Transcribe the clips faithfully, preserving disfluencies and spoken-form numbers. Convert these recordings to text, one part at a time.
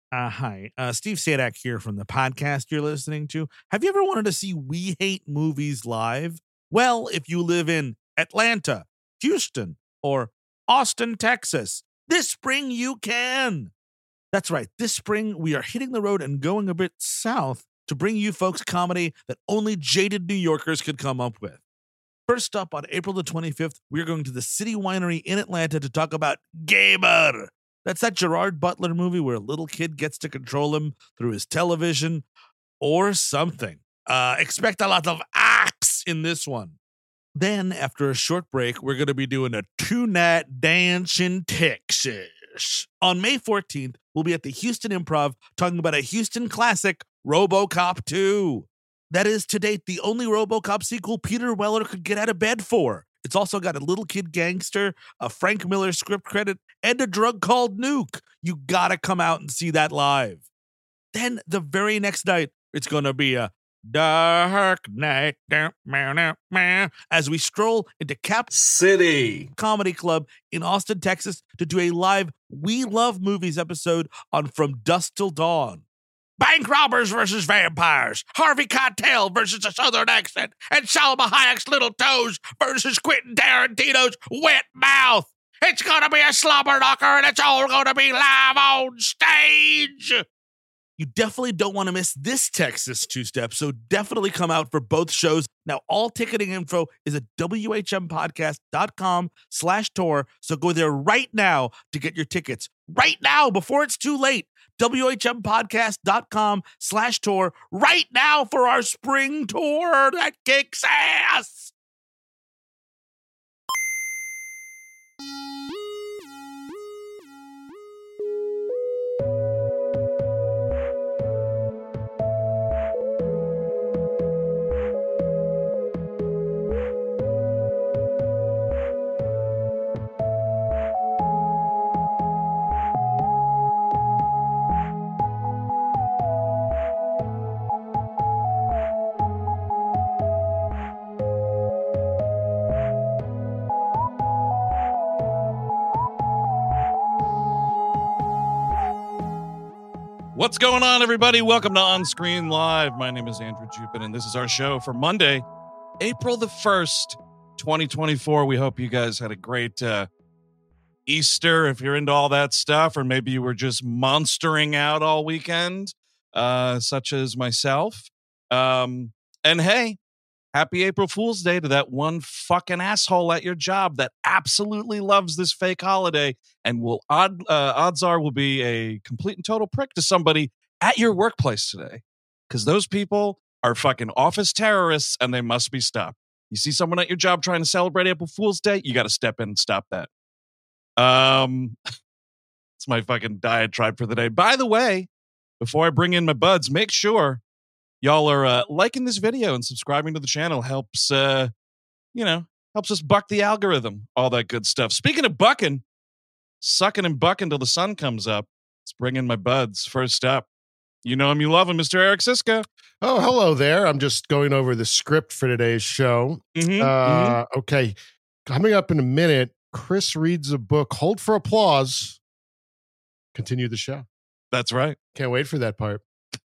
Uh, hi, uh, Steve Sadak here from the podcast you're listening to. Have you ever wanted to see We Hate Movies live? Well, if you live in Atlanta, Houston, or Austin, Texas, this spring you can. That's right. This spring, we are hitting the road and going a bit south to bring you folks comedy that only jaded New Yorkers could come up with. First up, on April the twenty-fifth, we're going to the City Winery in Atlanta to talk about Gamer. That's that Gerard Butler movie where a little kid gets to control him through his television or something. Uh, expect a lot of acts in this one. Then, after a short break, we're going to be doing a two-night dance in Texas. On May fourteenth, we'll be at the Houston Improv talking about a Houston classic, RoboCop two. That is, to date, the only RoboCop sequel Peter Weller could get out of bed for. It's also got a little kid gangster, a Frank Miller script credit, and a drug called Nuke. You gotta come out and see that live. Then, the very next night, it's gonna be a dark night as we stroll into Cap City Comedy Club in Austin, Texas to do a live We Love Movies episode on From Dusk Till Dawn. Bank robbers versus vampires, Harvey Keitel versus a Southern accent, and Salma Hayek's little toes versus Quentin Tarantino's wet mouth. It's gonna be a slobber knocker, and it's all gonna be live on stage. You definitely don't want to miss this Texas two-step, so definitely come out for both shows. Now, all ticketing info is at WHMpodcast.com slash tour, so go there right now to get your tickets. Right now, before it's too late. WHMpodcast.com slash tour right now for our spring tour that kicks ass. What's going on, everybody? Welcome to On Screen Live. My name is Andrew Jupin, and this is our show for Monday, April the first, twenty twenty-four. We hope you guys had a great uh, Easter, if you're into all that stuff, or maybe you were just monstering out all weekend, uh, such as myself. Um, and hey, happy April Fool's Day to that one fucking asshole at your job that absolutely loves this fake holiday and will odd uh, odds are will be a complete and total prick to somebody at your workplace today, because those people are fucking office terrorists and they must be stopped. You see someone at your job trying to celebrate April Fool's Day, you got to step in and stop that. Um, it's my fucking diatribe for the day. By the way, before I bring in my buds, make sure y'all are uh, liking this video and subscribing to the channel. Helps, uh, you know, helps us buck the algorithm, all that good stuff. Speaking of bucking, sucking and bucking till the sun comes up. Let's bring in my buds. First up, you know him, you love him, Mister Eric Siska. Oh, hello there. I'm just going over the script for today's show. Mm-hmm, uh, mm-hmm. Okay, coming up in a minute, Chris reads a book. Hold for applause. Continue the show. That's right. Can't wait for that part.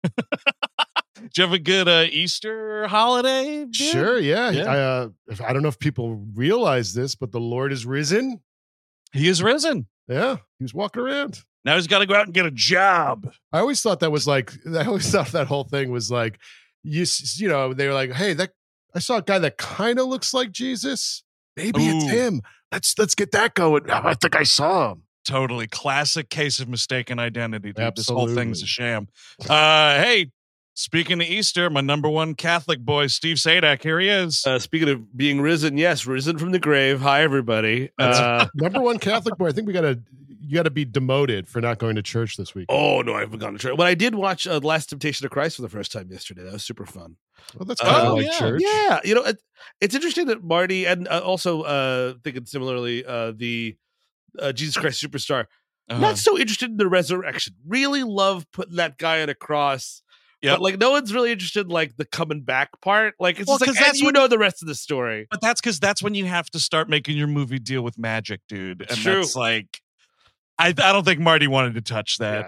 Did you have a good uh, Easter holiday? Dude? Sure, yeah. yeah. I, uh, if, I don't know if people realize this, but the Lord is risen. He is risen. Yeah, he was walking around. Now he's got to go out and get a job. I always thought that was like, I always thought that whole thing was like, you, you know, they were like, hey, that I saw a guy that kind of looks like Jesus. Maybe Ooh. it's him. Let's let's get that going. I think I saw him. Totally. Classic case of mistaken identity, dude. Absolutely. This whole thing's a sham. Uh, hey, speaking of Easter, my number one Catholic boy, Steve Sadak, here he is. Uh, speaking of being risen, yes, risen from the grave. Hi, everybody. Uh, Number one Catholic boy. I think we gotta you gotta be demoted for not going to church this week. oh no, I haven't gone to church. But I did watch uh, Last Temptation of Christ for the first time yesterday. That was super fun. Well, that's kind of Oh, like yeah. church. Yeah, you know, it, it's interesting that Marty and uh, also uh, thinking similarly, uh, the uh, Jesus Christ Superstar. Uh-huh. Not so interested in the resurrection. Really love putting that guy on a cross. Yep. But like no one's really interested in like the coming back part. Like it's Well, just like 'cause and that's you when- know the rest of the story. But that's because that's when you have to start making your movie deal with magic, dude. And True. that's like, I, I don't think Marty wanted to touch that. Yeah.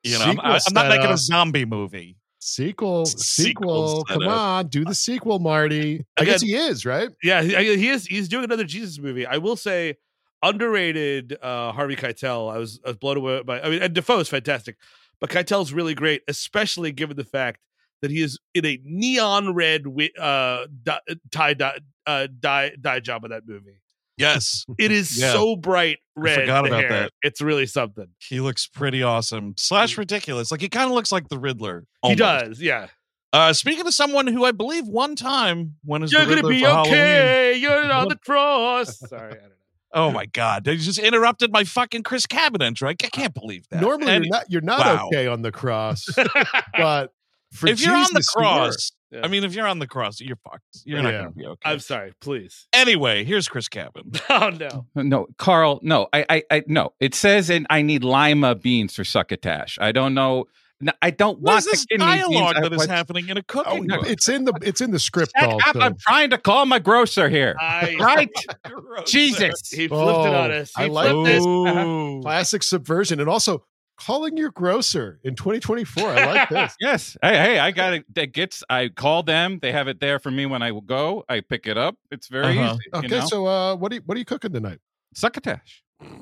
You know, I'm, Sequel I'm not making a setup. zombie movie. Sequel, Sequel sequel. Come setup. on, do the sequel, Marty. I guess he is, right? Yeah, he, I- he is. He's doing another Jesus movie. I will say, underrated uh, Harvey Keitel. I was, I was blown away by. I mean, and Defoe is fantastic, but Keitel's really great, especially given the fact that he is in a neon red wi- uh, dye, tie dye, uh, dye dye job of that movie. Yes, It is Yeah. so bright red. forgot the about hair. that. It's really something. he looks pretty awesome. Slash ridiculous. Like he kind of looks like the Riddler. He almost. does. Yeah. Uh, speaking of someone who I believe one time when is You're the gonna Riddler be for Halloween. okay. You're on the cross. Sorry, I don't know. Oh my God! They just interrupted my fucking Chris Cabin entry. I can't believe that. Normally, And you're not you're not wow. okay on the cross, but for if you're on the Jesus, you were. cross, Yeah. I mean, if you're on the cross, you're fucked. You're not Yeah. going to be okay. I'm sorry. Please. Anyway, here's Chris Cabin. Oh no. No, Carl, no, I, I, I, no. It says, and I need lima beans for succotash. I don't know. No, I don't What want is this the kidney beans. dialogue I that is want- happening in a Oh, cooking book? it's in the it's in the script. Shut up, Also, I'm trying to call my grocer here. I, Right? Gross. Jesus. He flipped it on Oh, us. He I like flipped it. Ooh. classic subversion, and also calling your grocer in twenty twenty-four. I like this. Yes. Hey, hey, I got it. That gets. I call them. They have it there for me when I go. I pick it up. It's very Uh-huh. easy. Okay, you know? so uh, what are you, what are you cooking tonight? Succotash.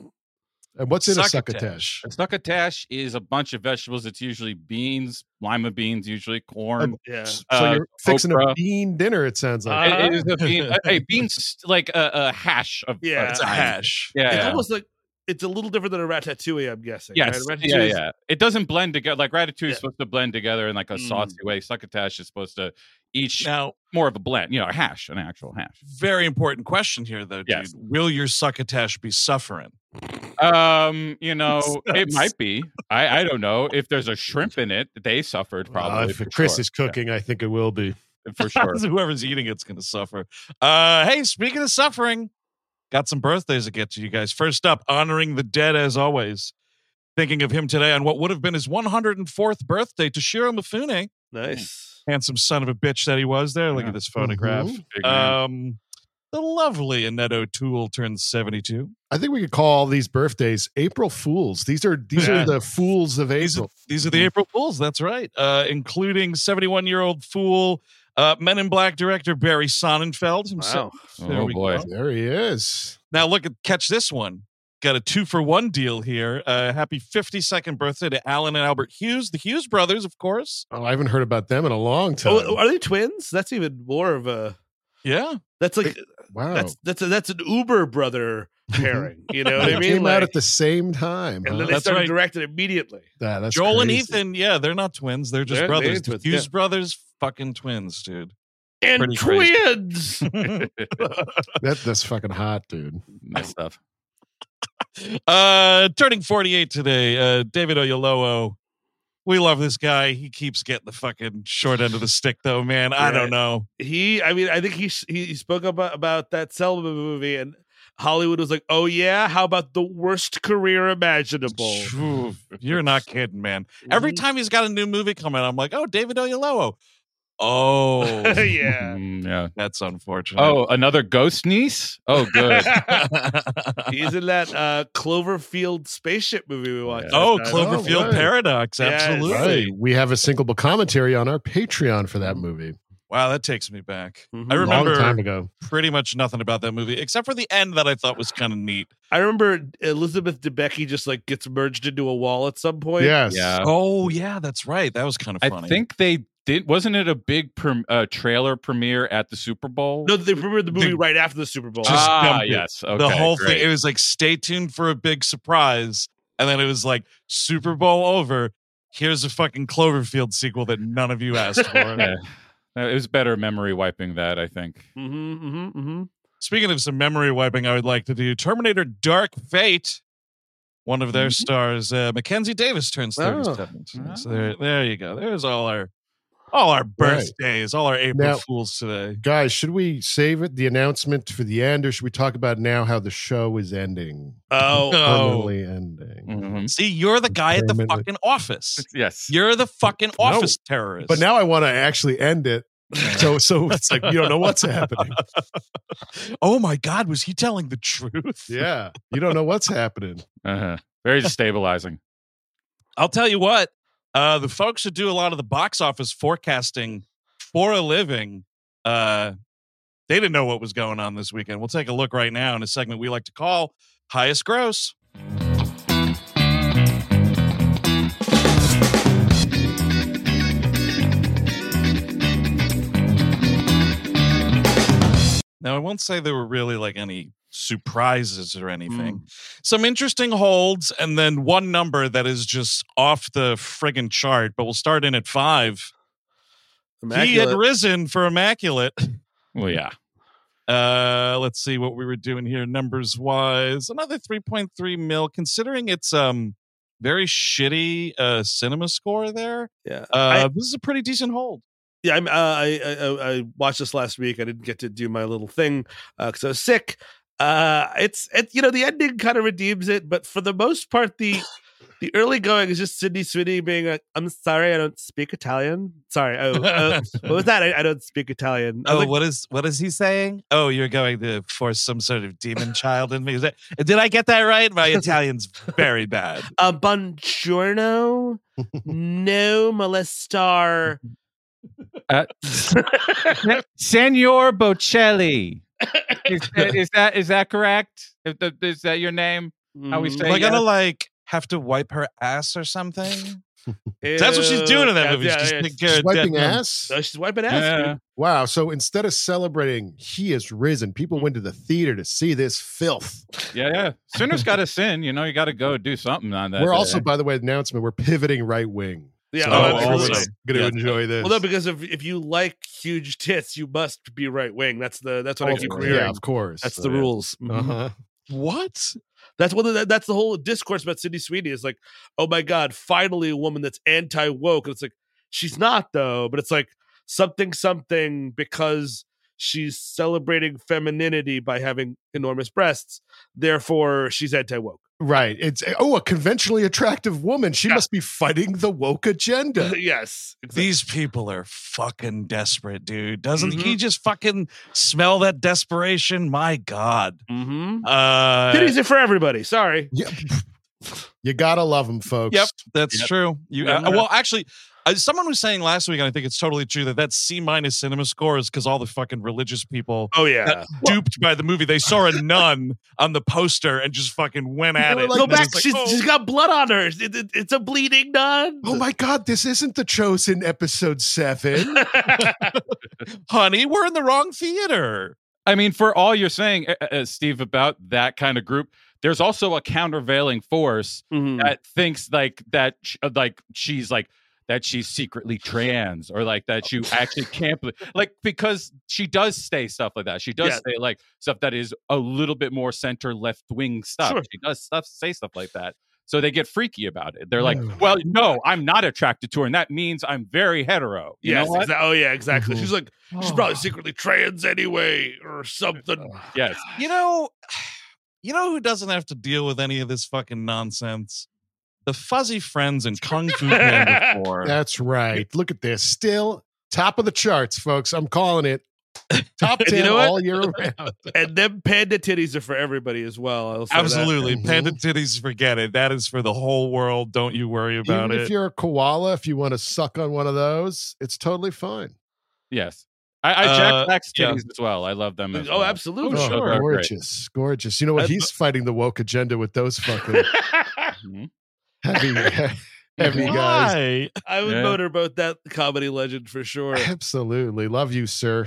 And what's in Succotash. a succotash? A succotash is a bunch of vegetables. It's usually beans, lima beans, usually corn. Yeah. So Uh, you're fixing okra. a bean dinner. It sounds like. Uh, It- it is a bean. uh, hey, beans like a, a hash of. Yeah. of It's a time. hash. Yeah. It's yeah. almost like it's a little different than a ratatouille, I'm guessing. Yes. Right? Yeah, Ratatouille is- yeah. It doesn't blend together. Like ratatouille Yeah. is supposed to blend together in like a Mm. saucy way. Succotash is supposed to each Now, more of a blend. You know, a hash, an actual hash. very important question here, though, dude. Yes. Will your succotash be suffering? Um, you know, it That's- might be. I I don't know if there's a shrimp in it. They suffered Uh, probably. if for Chris sure. is cooking, I think it will be. Yeah, for sure. Whoever's eating it's going to suffer. Uh, hey, speaking of suffering, got some birthdays to get to you guys. First up, honoring the dead as always. Thinking of him today on what would have been his one hundred fourth birthday, Toshiro Mifune. Nice. Handsome son of a bitch that he was there. Look Yeah. at this photograph. Mhm. Big man. Um, the lovely Annette O'Toole turns seventy-two. I think we could call all these birthdays April Fools. These are these Yeah. are the fools of These are, April. these are the April Fools. That's right. Uh, including seventy-one-year-old fool, uh, Men in Black director Barry Sonnenfeld himself. There Oh, we boy. go. There he is. Now look at catch this one. Got a two for one deal here. Uh, happy fifty-second birthday to Alan and Albert Hughes, the Hughes brothers, of course. Oh, I haven't heard about them in a long time. Oh, are they twins? That's even more of a. Yeah. That's like wow. that's that's a, that's an Uber brother pairing. You know what They I mean? came out Like- at the same time. and huh? then they That's started right. directing immediately. Yeah, that's Joel and crazy. Ethan, yeah, they're not twins. They're just They're- brothers. they're The twins, Hughes yeah. brothers, fucking twins, dude. And Pretty crazy. twins. That, that's fucking hot, dude. Nice stuff. uh, turning forty-eight today, uh, David Oyelowo. We love this guy. He keeps getting the fucking short end of the stick, though, man. I Yeah. don't know. he, I mean, I think he sh- he spoke about about that Selma movie, and Hollywood was like, "Oh yeah, how about the worst career imaginable?" Phew, You're not kidding, man. Every Mhm. time he's got a new movie coming out, I'm like, oh, David Oyelowo. Oh, yeah. Mm, yeah. that's unfortunate. Oh, another ghost niece? Oh, good. He's in that uh, Cloverfield spaceship movie we watched. oh, last night. Cloverfield Oh, right. Paradox. Yes. Absolutely. Right. We have a sinkable commentary on our Patreon for that movie. Wow, that takes me back. Mhm. I A long time remember ago. pretty much nothing about that movie except for the end that I thought was kind of neat. I remember Elizabeth Debicki just like gets merged into a wall at some point. Yes. Yeah. Oh, yeah, that's right. That was kind of I funny. think they did. Wasn't it a big prem, uh, trailer premiere at the Super Bowl? No, they premiered the movie The- right after the Super Bowl. Just ah, dumped it. yes. Okay, the whole great. thing, it was like, stay tuned for a big surprise. And then it was like, Super Bowl over. Here's a fucking Cloverfield sequel that none of you asked for. Yeah. Uh, It was better memory wiping that, I think. Mm-hmm, mm-hmm, mm-hmm. Speaking of some memory wiping, I would like to do Terminator Dark Fate. One of their Mhm. stars, uh, Mackenzie Davis, turns Oh. thirty-seven. So there, there you go. There's all our, all our birthdays, all our April Now- Fools today. Guys, should we save it, the announcement for the end, or should we talk about now how the show is ending? Oh, Oh. Permanently ending. Mhm. See, you're the guy at the Permanently. fucking office. Yes. You're the fucking office terrorist. But now I want to actually end it. So so it's like you don't know what's happening. Oh my God, was he telling the truth? Yeah. You don't know what's happening. Uh-huh. Very destabilizing. I'll tell you what, uh, the folks who do a lot of the box office forecasting for a living, uh, they didn't know what was going on this weekend. We'll take a look right now in a segment we like to call Highest Gross. Now, I won't say there were really like any surprises or anything. Mm. Some interesting holds, and then one number that is just off the friggin' chart, but we'll start in at five. Immaculate. He had risen for Immaculate. Well, yeah. Uh, let's see what we were doing here numbers wise. Another three point three mil, considering it's um very shitty uh cinema score there. Yeah. Uh, I, this is a pretty decent hold. Yeah, I'm, uh, I, I I watched this last week. I didn't get to do my little thing because uh, I was sick. Uh, it's it, you know, the ending kind of redeems it, but for the most part, the the early going is just Sydney Sweeney being like, "I'm sorry, I don't speak Italian." Sorry, oh, uh, what was that? I, I don't speak Italian. Oh, like, what is what is he saying? Oh, you're going to force some sort of demon child in me. Is that, did I get that right? My Italian's very bad. Uh, buongiorno, no molestar. Uh, Senor Bocelli. Is, is that is that correct? Is that your name? How we say? Am I gonna like have to wipe her ass or something? That's what she's doing in that yeah, movie. Yeah, she's yeah, just she's she's wiping ass. No, she's wiping ass. Yeah. Wow. So instead of celebrating, he has risen. People went to the theater to see this filth. Yeah, yeah. Sinner's got to sin. You know, you got to go do something on that. We're day. also, by the way, announcement. We're pivoting right wing. Yeah, so oh, everyone's also. going to Yeah. enjoy this. Well, no, because if if you like huge tits, you must be right wing. That's the that's what Oh, I keep yeah, hearing. of course. That's So, the yeah. rules. Mhm. Uh-huh. What? That's one of the, that's the whole discourse about Sydney Sweeney is like, oh my god, finally a woman that's anti woke. And it's like she's not though, but it's like something something because she's celebrating femininity by having enormous breasts. Therefore, she's anti woke. Right. It's oh, a conventionally attractive woman. She Yeah. must be fighting the woke agenda. Yes, exactly. These people are fucking desperate, dude. Doesn't Mhm. he just fucking smell that desperation? My God. Mm-hmm. Uh, Titties are for everybody. Sorry. Yeah. You gotta love them, folks. Yep, that's Yep. true. You Yeah. uh, well, actually, uh, someone was saying last week, and I think it's totally true that that C minus cinema score is because all the fucking religious people Oh yeah. got duped by the movie. They saw a nun on the poster and just fucking went at were it. like, Go And it's back. like, she's, oh, she's got blood on her. It- it- it's a bleeding nun. Oh my God, this isn't The Chosen episode seven. honey, we're in the wrong theater. I mean, for all you're saying, uh, uh, Steve, about that kind of group, there's also a countervailing force Mhm. that thinks like that, sh- uh, like she's like that she's secretly trans, or like that you actually can't believe, like because she does say stuff like that. She does Yeah. say like stuff that is a little bit more center left wing stuff. Sure. She does stuff, say stuff like that. So they get freaky about it. They're like, Mm. "Well, no, I'm not attracted to her, and that means I'm very hetero." You Yes. know what? exa- oh yeah. Exactly. Mhm. She's like she's probably secretly trans anyway, or something. Yes. You know, you know who doesn't have to deal with any of this fucking nonsense? The fuzzy friends in Kung Fu Panda four. That's right. Look at this. Still top of the charts, folks. I'm calling it. Top And ten you know what? all year round. And them panda titties are for everybody as well. I'll say that. Absolutely. Mhm. Panda titties, forget it. That is for the whole world. Don't you worry about Even it. if you're a koala, if you want to suck on one of those, it's totally fine. Yes. I, I Uh, Jack Black's yeah. titties as well. I love them. As Oh, well. absolutely. Oh, Oh, sure. They're great. gorgeous, gorgeous. You know what? Uh, He's fighting the woke agenda with those fucking Mhm. heavy, heavy guys. Why? I would Yeah. motorboat that comedy legend for sure. Absolutely. Love you, sir.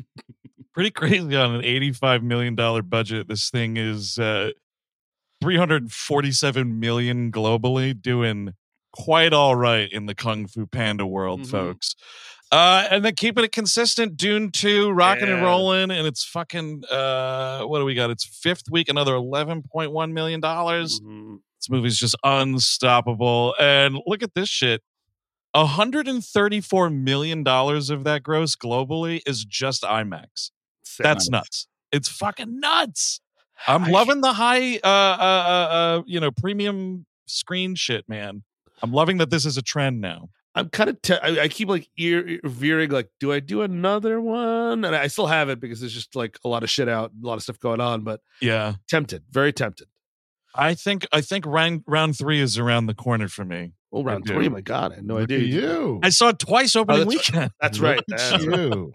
Pretty crazy on an eighty-five million dollars budget. This thing is uh, three hundred forty-seven million globally, doing quite all right in the Kung Fu Panda world, Mhm. folks. Uh, and then keeping it consistent, Dune two, rocking and Yeah. rolling, and it's fucking, uh, what do we got? It's fifth week, another eleven point one million dollars. Mhm. This movie's just unstoppable. And look at this shit. one hundred thirty-four million dollars of that gross globally is just IMAX. Sick. That's nuts. It's fucking nuts. I'm I- loving the high, uh, uh, uh, uh, you know, premium screen shit, man. I'm loving that this is a trend now. I'm kind of. Te- I, I keep like ear, ear veering. Like, do I do another one? And I still have it because there's just like a lot of shit out, a lot of stuff going on. But Yeah. tempted, very tempted. I think I think round round three is around the corner for me. Oh, round do. three. My God, I had no Look idea. at you. I saw it twice opening that's right. weekend. That's right. Look That's at you.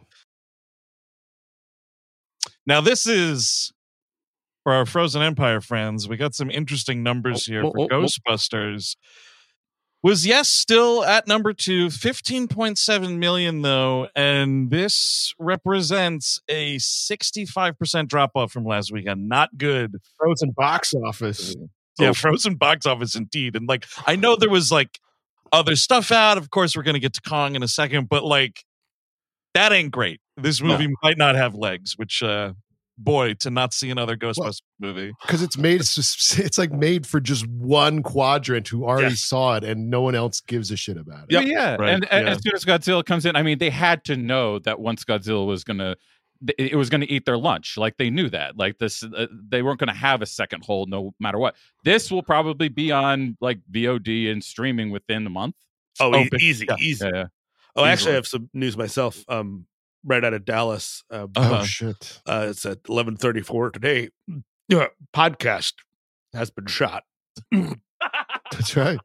Now this is for our Frozen Empire friends. We got some interesting numbers here Oh, for oh, oh, oh. Ghostbusters. Was Yes still at number two, fifteen point seven million though, and this represents a sixty-five percent drop off from last weekend. Not good. Frozen box office. Yeah, Frozen box office indeed. And like, I know there was like other stuff out. Of course, we're going to get to Kong in a second, but like, that ain't great. This movie might not have legs, which, uh, boy, to not see another Ghostbusters Well, movie. Because it's made, it's, just, it's like made for just one quadrant who already Yes. saw it and no one else gives a shit about it. Yep. Yeah, Right, and, and yeah. as soon as Godzilla comes in, I mean, they had to know that once Godzilla was gonna, th- it was gonna eat their lunch. Like they knew that. Like this, uh, they weren't gonna have a second hold, no matter what. This will probably be on like V O D and streaming within a month. Oh, Oh, e- but- easy, yeah, easy. Yeah, yeah. Oh, actually, Easily. I have some news myself. Um, right out of Dallas. Um, Uh-huh. Oh, shit. uh, it's at eleven thirty-four today. Uh, podcast has been shot. That's right.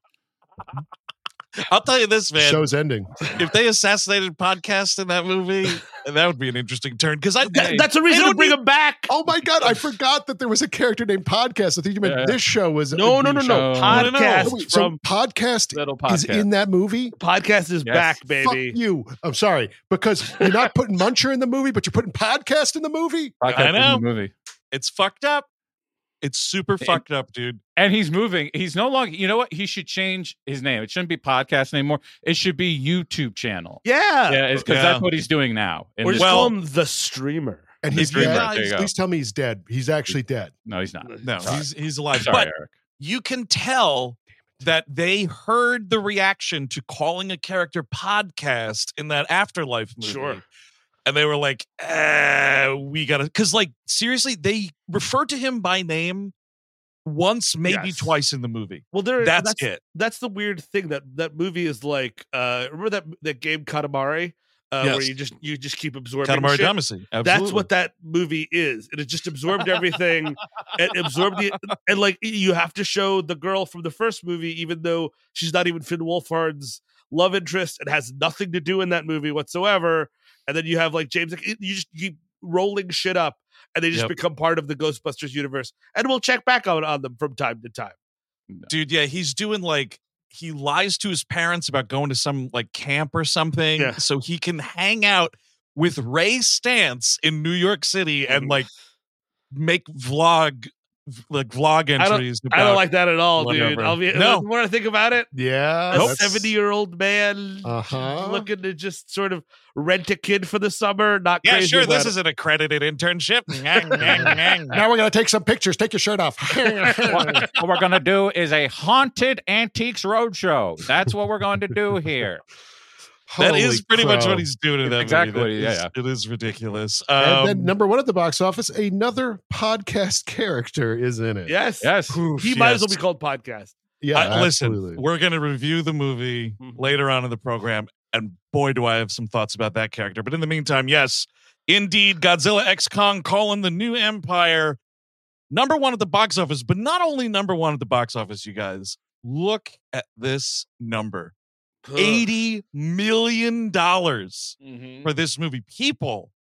I'll tell you this, man. Show's ending. If they assassinated podcast in that movie, that would be an interesting turn. Because I That- that's a reason They to don't bring need- him back. Oh my God, I forgot that there was a character named Podcast. I think you meant Yeah. this show was. No, no, no, no. Show. Podcast Oh, wait, so from Podcast Little is podcast. in that movie? podcast is Yes. back, baby. Fuck you. I'm sorry. Because you're not putting Muncher in the movie, but you're putting Podcast in the movie? Podcast I in know. the movie. it's fucked up. It's super And- fucked up, dude. And he's moving. He's no longer. You know what? He should change his name. It shouldn't be podcast anymore. It should be YouTube channel. Yeah. Yeah, it's because Yeah. that's what he's doing now. In Or this- just Well- call him the streamer. And he's If you dead. guys- There you go. Please tell me he's dead. He's actually dead. no, he's not. No, Sorry. he's he's alive. Sorry, But Eric. you can tell that they heard the reaction to calling a character podcast in that Afterlife movie. Sure. And they were like, eh, we gotta, because like seriously, they referred to him by name once, maybe Yes. twice in the movie. Well, there. That's, that's it. That's the weird thing that that movie is like. Uh, remember that that game Katamari, uh, where Yes. you just you just keep absorbing. Katamari shit? Damacy. That's Absolutely. what that movie is. It has just absorbed everything and absorbed the and like you have to show the girl from the first movie, even though she's not even Finn Wolfhard's love interest and has nothing to do in that movie whatsoever. And then you have like James, like, you just keep rolling shit up, and they just Yep. become part of the Ghostbusters universe. And we'll check back on on them from time to time. Dude, yeah, he's doing like he lies to his parents about going to some like camp or something Yeah. so he can hang out with Ray Stantz in New York City and Mm. like make vlog like vlog I don't- entries. I don't about- like that at all, dude. whatever. I'll be No. the more I think about it. Yeah. A that's- seventy-year-old man Uh-huh. looking to just sort of rent a kid for the summer. Not Yeah, crazy sure. about This it. is an accredited internship. Nyang, nyang, nyang. Now we're going to take some pictures. Take your shirt off. what, what we're gonna do is a haunted antiques roadshow. That's what we're going to do here. That Holy is pretty much crow. what he's doing in that Exactly movie. what That he- yeah, is- It is ridiculous. And Um, then number one at the box office, another podcast character is in it. Yes. Yes. oof, He might as well yes. be called podcast. Yeah, I- listen, absolutely. we're going to review the movie Mhm. later on in the program, and boy, do I have some thoughts about that character. But in the meantime, yes, indeed, Godzilla X Kong calling the new empire number one at the box office, but not only number one at the box office, you guys. Look at this number. eighty million dollars Mhm. for this movie. People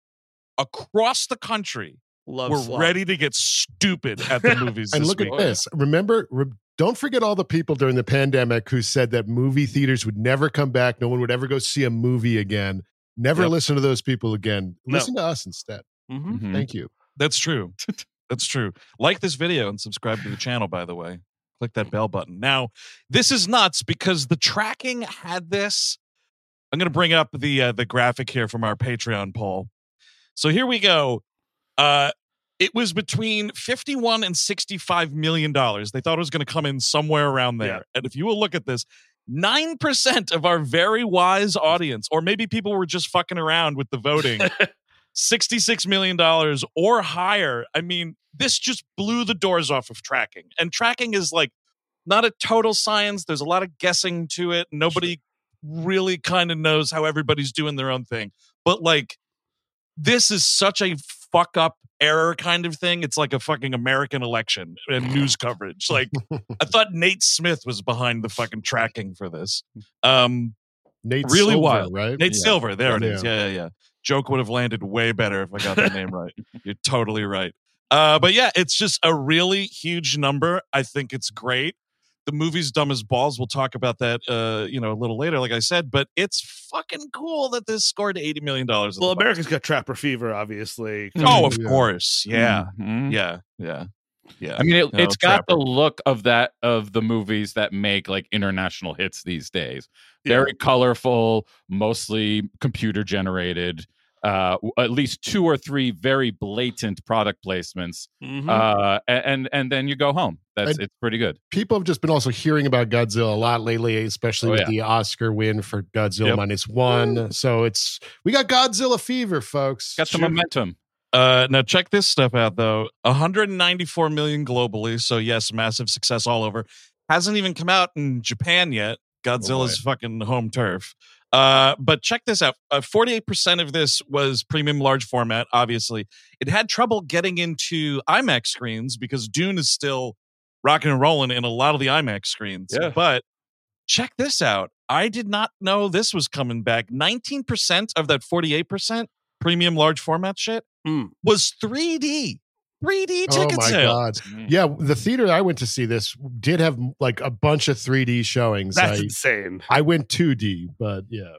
across the country Love were slop. ready to get stupid at the movies And this look week. at this. Remember, re- don't forget all the people during the pandemic who said that movie theaters would never come back. No one would ever go see a movie again. Never Yep. listen to those people again. No. Listen to us instead. Mhm. Mhm. Thank you. That's true. That's true. Like this video and subscribe to the channel, by the way. Click that bell button. Now, this is nuts because the tracking had this. I'm going to bring up the uh, the graphic here from our Patreon poll. So here we go. Uh, it was between fifty-one and sixty-five million dollars. They thought it was going to come in somewhere around there. Yeah. And if you will look at this, nine percent of our very wise audience, or maybe people were just fucking around with the voting, sixty-six million dollars or higher. I mean, this just blew the doors off of tracking. And tracking is like not a total science. There's a lot of guessing to it. Nobody really kind of knows how everybody's doing their own thing. But like, this is such a fuck up error kind of thing. It's like a fucking American election and news coverage. Like I thought Nate Smith was behind the fucking tracking for this. Um, Nate really Silver, wild, right? Nate Yeah. Silver. There it Yeah. is. Yeah, yeah, yeah. Joke would have landed way better if I got the name right. You're totally right. Uh, but yeah, it's just a really huge number. I think it's great. The movie's dumb as balls. We'll talk about that, uh, you know, a little later, like I said. But it's fucking cool that this scored eighty million dollars. Well, America's got Trapper Fever, obviously. Oh, of Yeah. course. Yeah, Mhm. yeah, yeah, yeah. I mean, it, No, it's got Trapper. the look of that of the movies that make like international hits these days. Yeah. Very colorful, mostly computer generated. Uh, w- at least two or three very blatant product placements, Mhm. uh, a- and and then you go home. That's And- it's pretty good. People have just been also hearing about Godzilla a lot lately, especially Oh, with yeah. the Oscar win for Godzilla Yep. minus one. So it's we got Godzilla fever, folks. Got some Sure. momentum. Uh, now check this stuff out though. one hundred ninety-four million globally. So yes, massive success all over. Hasn't even come out in Japan yet. Godzilla's fucking home turf. Uh, but check this out. Uh, forty-eight percent of this was premium large format. Obviously, it had trouble getting into IMAX screens because Dune is still rocking and rolling in a lot of the IMAX screens. Yeah. But check this out. I did not know this was coming back. nineteen percent of that forty-eight percent premium large format shit Hmm. was three D. three D Oh ticket my sales. god! Yeah, the theater I went to see this did have like a bunch of three D showings. That's I, insane. I went two D, but yeah,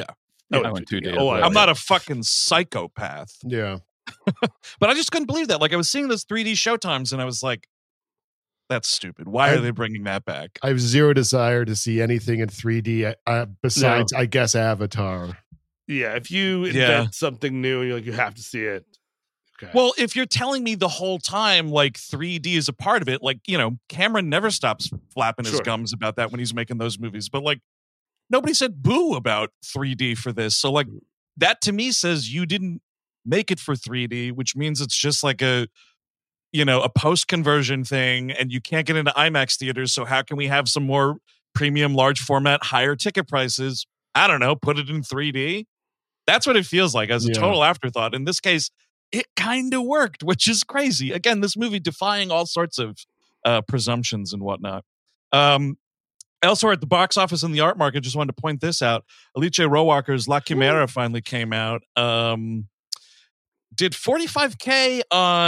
Oh, I went two D. oh, as I- well. I'm not a fucking psychopath, yeah. but I just couldn't believe that. Like, I was seeing those three D showtimes and I was like, that's stupid. Why are I- they bringing that back? I have zero desire to see anything in three D uh, besides, I guess, Avatar. Yeah, if you invent Yeah. something new, you're like, you have to see it. Okay. Well, if you're telling me the whole time, like three D is a part of it, like, you know, Cameron never stops flapping his Sure. gums about that when he's making those movies. But like, nobody said boo about three D for this. So, like, that to me says you didn't make it for three D, which means it's just like a, you know, a post conversion thing and you can't get into IMAX theaters. So, how can we have some more premium, large format, higher ticket prices? I don't know, put it in three D. That's what it feels like as a Yeah. total afterthought. In this case, it kind of worked, which is crazy. Again, this movie defying all sorts of uh, presumptions and whatnot. Um, elsewhere at the box office and the art market, just wanted to point this out. Alice Rohrwacher's La Chimera finally came out. Um, did forty-five K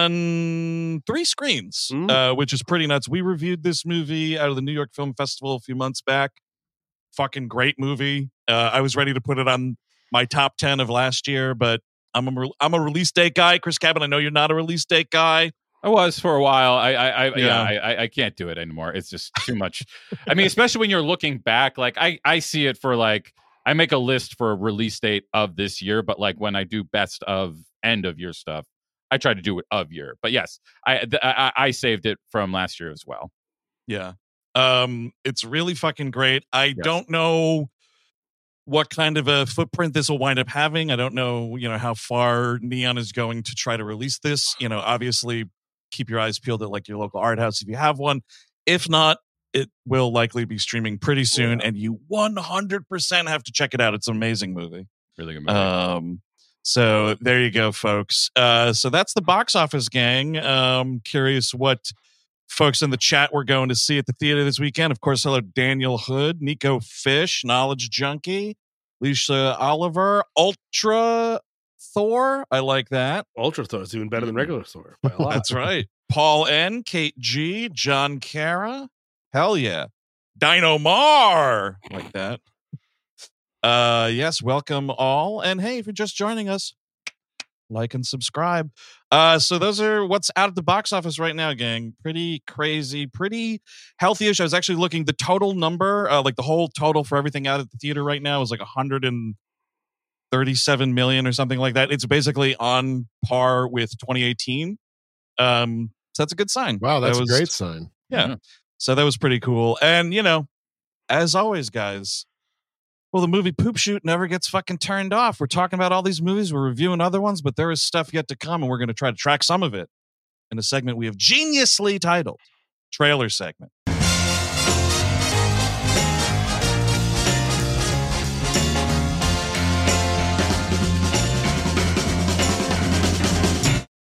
on three screens, Mm. uh, which is pretty nuts. We reviewed this movie out of the New York Film Festival a few months back. Fucking great movie. Uh, I was ready to put it on my top ten of last year, but I'm a re- I'm a release date guy. Chris Cabin, I know you're not a release date guy. I was for a while. I, I, I yeah, Yeah. I, I, I can't do it anymore. It's just too much. I mean, especially when you're looking back, like I, I see it for like, I make a list for a release date of this year, but like when I do best of end of year stuff, I try to do it of year. But yes, I, th- I, I saved it from last year as well. Yeah. Um, it's really fucking great. I Yes. don't know what kind of a footprint this will wind up having. I don't know, you know, how far Neon is going to try to release this. You know, obviously keep your eyes peeled at like your local art house if you have one. If not, it will likely be streaming pretty soon, and you one hundred percent have to check it out. It's an amazing movie. Really good movie. Um, so there you go, folks. Uh, so that's the box office gang. Um, curious what folks in the chat were going to see at the theater this weekend. Of course, hello, Daniel Hood, Nico Fish, Knowledge Junkie, Lisa Oliver, Ultra Thor. I like that. Ultra Thor is even better than regular Thor by a lot. That's right. Paul N, Kate G, John Cara. Hell yeah. Dino Mar. Like that. Uh yes, welcome all. And hey, if you're just joining us, like and subscribe. Uh so those are what's out at the box office right now, gang. Pretty crazy, pretty healthy-ish. I was actually looking the total number, uh, like the whole total for everything out at the theater right now is like one hundred thirty-seven million or something like that. It's basically on par with twenty eighteen. Um so that's a good sign. Wow, that's That was- a great sign. Yeah. Yeah. So that was pretty cool. And, you know, as always, guys, well, the movie Poop Shoot never gets fucking turned off. We're talking about all these movies, we're reviewing other ones, but there is stuff yet to come, and we're going to try to track some of it in a segment we have geniusly titled Trailer Segment.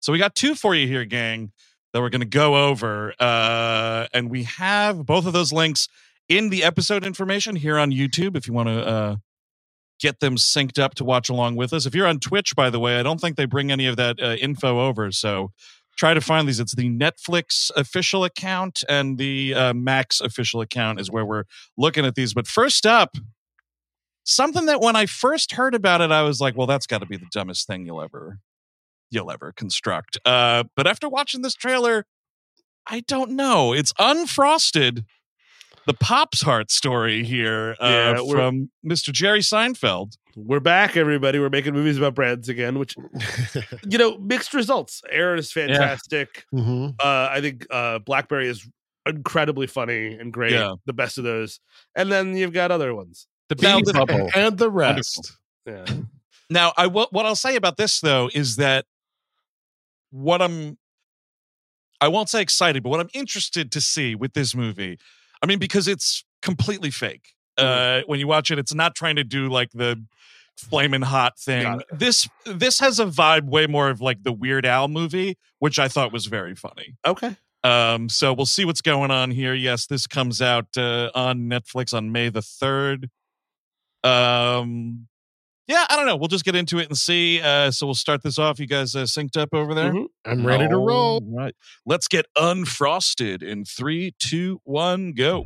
So we got two for you here, gang, that we're going to go over. Uh, and we have both of those links in the episode information here on YouTube if you want to uh, get them synced up to watch along with us. If you're on Twitch, by the way, I don't think they bring any of that uh, info over. So try to find these. It's the Netflix official account and the uh, Max official account is where we're looking at these. But first up, something that when I first heard about it, I was like, well, that's got to be the dumbest thing you'll ever you'll ever construct. Uh, but after watching this trailer, I don't know. It's Unfrosted, the Pops Heart story here uh, Yeah, we're- from Mister Jerry Seinfeld. We're back, everybody. We're making movies about brands again, which, you know, mixed results. Aaron is fantastic. Mhm. Uh, I think uh, Blackberry is incredibly funny and great. Yeah. The best of those. And then you've got other ones. The Now Beanie the- Bubble. And the rest. Yeah. Now, I what what I'll say about this though is that what I'm I won't say excited, but what I'm interested to see with this movie, I mean, because it's completely fake. Uh, when you watch it, it's not trying to do like the flaming hot thing. Got This this has a vibe way more of like the Weird Al movie, which I thought was very funny. Okay. Um, so we'll see what's going on here. Yes, this comes out uh, on Netflix on May the third. Um, yeah, I don't know. We'll just get into it and see. Uh, so we'll start this off. You guys uh, synced up over there? Mhm. I'm ready to roll. All right. Let's get unfrosted in three, two, one, go.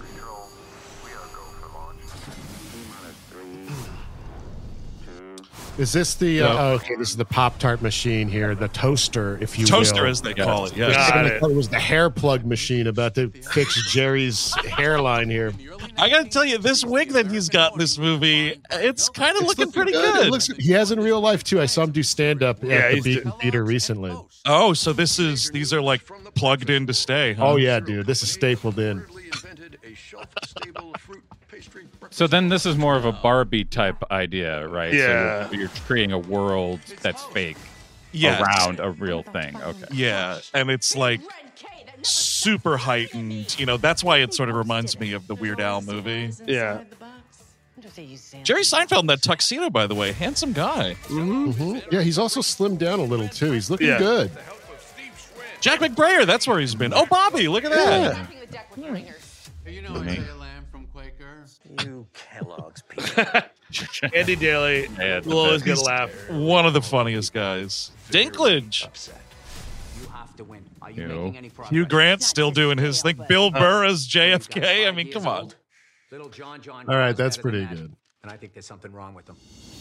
Is this the uh, No. oh, okay? This is the Pop Tart machine here, the toaster, if you Toaster, will. as they Yes. call it. I Yeah. was Got gonna it. thought it was the hair plug machine about to fix Jerry's hairline here. I got to tell you, this wig that he's got in this movie, it's kind of It's looking pretty It good. looks, he has in real life too. I saw him do stand up Yeah, at the he's Beacon Theater recently. Oh, so this is these are like plugged in to stay. Huh? Oh yeah, dude, this is stapled in. So then this is more of a Barbie type idea, right? Yeah. So you're, you're creating a world that's fake Yes. around a real thing. Okay. Yeah, and it's like super heightened. You know, that's why it sort of reminds me of the Weird Al movie. Yeah. Jerry Seinfeld in that tuxedo, by the way, handsome guy. Mhm. Yeah, he's also slimmed down a little too. He's looking Yeah. good. Jack McBrayer, that's where he's been. Oh, Bobby, look at that. You know I say lamb from Quaker. You Kellogg's people. Andy Daly Yeah, will always He's get a laugh. one of the funniest guys. Dinklage. You have to win. Are You. you making any progress? Hugh Grant still doing his thing. Bill Burr as J F K. I mean, come on. Little John John. All right, knows that's better than pretty that, good. And I think there's something wrong with them.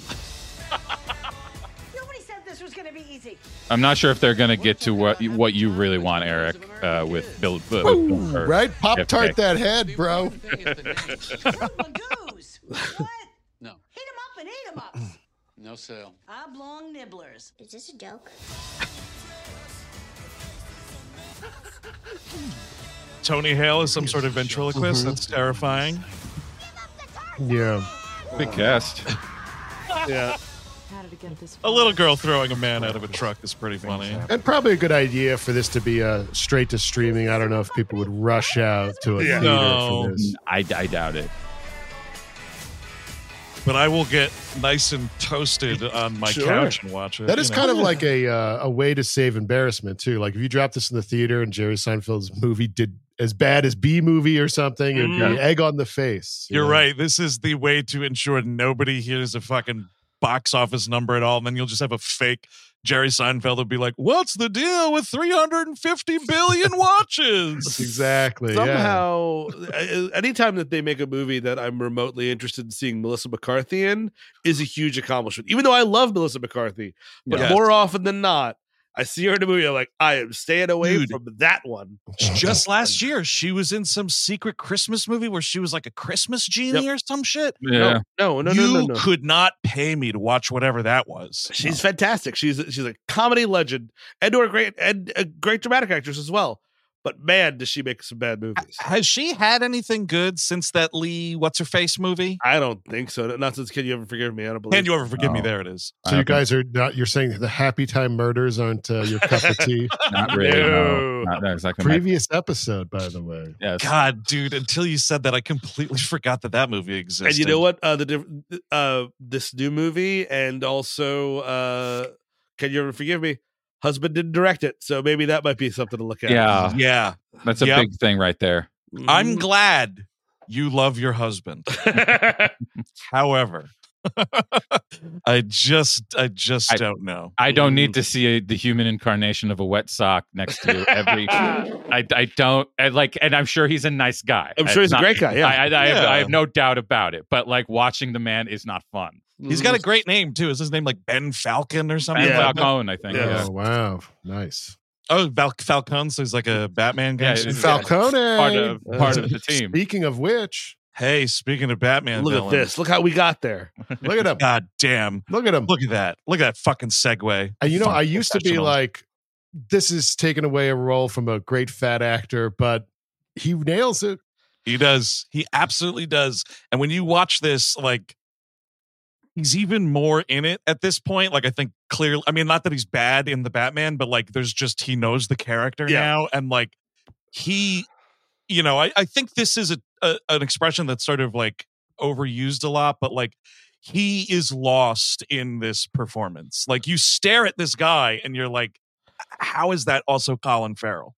Nobody said this was going to be easy. I'm not sure if they're going to get to what what you really want, Eric, uh, with Bill. Uh, with Bill Burr. Right? Pop J F K. Tart that head, bro. Lagoos. What? No, Heat 'em up and eat 'em up. no sale. Oblong nibblers. Is this a joke? Tony Hale is some sort of ventriloquist. That's terrifying. Yeah. Big cast. Yeah. A little girl throwing a man out of a truck is pretty funny. And probably a good idea for this to be uh, straight to streaming. I don't know if people would rush out to a Yeah. theater No. for this. I, I doubt it. But I will get nice and toasted on my Sure. couch and watch it. That you is know. kind of like a uh, a way to save embarrassment too. Like if you drop this in the theater and Jerry Seinfeld's movie did as bad as B movie or something, it'd be egg on the face. you You're know? right. This is the way to ensure nobody hears a fucking box office number at all. And then you'll just have a fake Jerry Seinfeld will be like, what's the deal with three hundred fifty billion watches? Exactly. yeah. Somehow, uh, anytime that they make a movie that I'm remotely interested in seeing Melissa McCarthy in is a huge accomplishment. Even though I love Melissa McCarthy, but Yes. more often than not, I see her in a movie. I'm like, I am staying away Dude. from that one. Just last year, she was in some secret Christmas movie where she was like a Christmas genie or some shit. Yeah. No, no, no, you no, no. no. could not pay me to watch whatever that was. She's fantastic. She's she's a comedy legend and or a great and a great dramatic actress as well. But man, does she make some bad movies? Has she had anything good since that Lee What's Her Face movie? I don't think so. Not since Can You Ever Forgive Me? I don't believe. Can you ever forgive me? No. There it is. So you guys are not. You're saying the Happy Time Murders aren't uh, your cup of tea. Not really. No. No. Not, not exactly. my- Previous episode, by the way. yes. God, dude, until you said that, I completely forgot that that movie existed. And you know what? Uh, the diff- uh, this new movie and also uh, Can You Ever Forgive Me? husband didn't direct it, so maybe that might be something to look at. Yeah, Yeah. that's a Yep. big thing right there. I'm glad you love your husband. However, I just I just I- don't know. I don't need to see a, the human incarnation of a wet sock next to every. I, I don't I like, and I'm sure he's a nice guy. I'm sure It's he's a great guy, yeah. I, I, I, have, Yeah. I have no doubt about it. But like watching the man is not fun. He's got a great name too. Is his name like Ben Falcon or something? Ben Yeah. Falcone, I think. Yeah. Yeah. Oh wow, nice. Oh, Val- Falcon, so he's like a Batman guy. Yeah, it is. Falcone. Part of part of the team. Speaking of which, Hey, speaking of Batman Look at villains, this. Look how we got there. look at him. God damn. Look at him. Look at that. Look at that fucking segue. And you know, Fuck I used to be professionals. like, this is taking away a role from a great fat actor, but he nails it. He does. He absolutely does. And when you watch this, like, he's even more in it at this point. Like, I think clearly, I mean, not that he's bad in the Batman, but like, there's just, he knows the character Yeah. now. And like, he, you know, I, I think this is a, a an expression that's sort of like overused a lot, but like, he is lost in this performance. Like, you stare at this guy and you're like, how is that also Colin Farrell?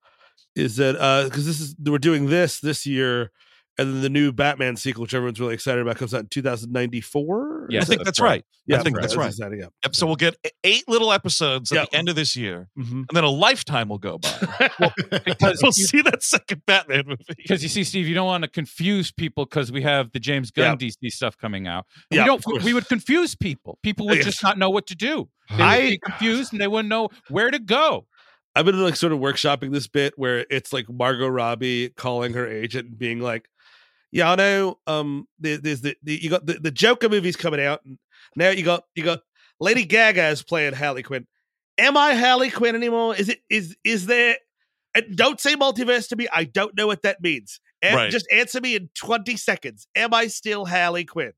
Is that uh because this is we're doing this this year, and then the new Batman sequel, which everyone's really excited about, comes out in two thousand ninety-four. Yes, I think that's that's right. right. Yeah, I think that's right. exciting, yeah. Yep. So we'll get eight little episodes at Yep. the end of this year, Mhm. and then a lifetime will go by. Because we'll see that second Batman movie. Because you see, Steve, you don't want to confuse people because we have the James Gunn Yeah. D C stuff coming out. Yeah, we don't. of course. We would confuse people. People would Yes. just not know what to do. They would I- be confused and they wouldn't know where to go. I've been like sort of workshopping this bit where it's like Margot Robbie calling her agent and being like, "Yeah, I know. Um, there- there's the, the you got the, the Joker movie's coming out, and now you got you got Lady Gaga is playing Harley Quinn. Am I Harley Quinn anymore? Is it is is there? And don't say multiverse to me. I don't know what that means. An- Right. Just answer me in twenty seconds. Am I still Harley Quinn?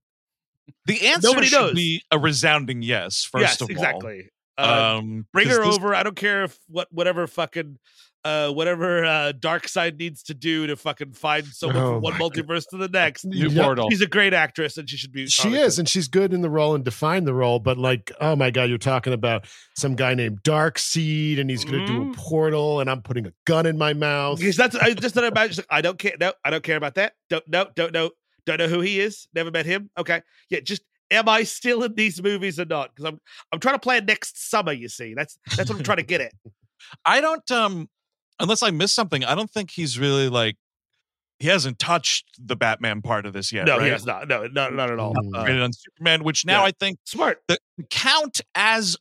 The answer Nobody should knows. be a resounding yes. First yes, of all, exactly. Uh, Um, Bring 'cause her this- over. I don't care if what whatever fucking uh whatever uh Dark Side needs to do to fucking find someone Oh from one my multiverse to the next. New Yep. portal. She's a great actress and she should be. She Harley is, Quinn. and she's good in the role and defined the role. But like, oh my god, you're talking about some guy named Darkseid, and he's going to do Mhm. a portal, and I'm putting a gun in my mouth. Because that's I just thought about. Just like, I don't care. No, I don't care about that. Don't no, don't know. Don't know who he is. Never met him. Okay, yeah. Just am I still in these movies or not? Because I'm I'm trying to plan next summer. You see, that's that's what I'm trying to get at. I don't. Um, unless I missed something, I don't think he's really like. He hasn't touched the Batman part of this yet. No, right? he has not. No, not not at all. Mm. Uh, Rated on Superman, which now yeah. I think smart. the count as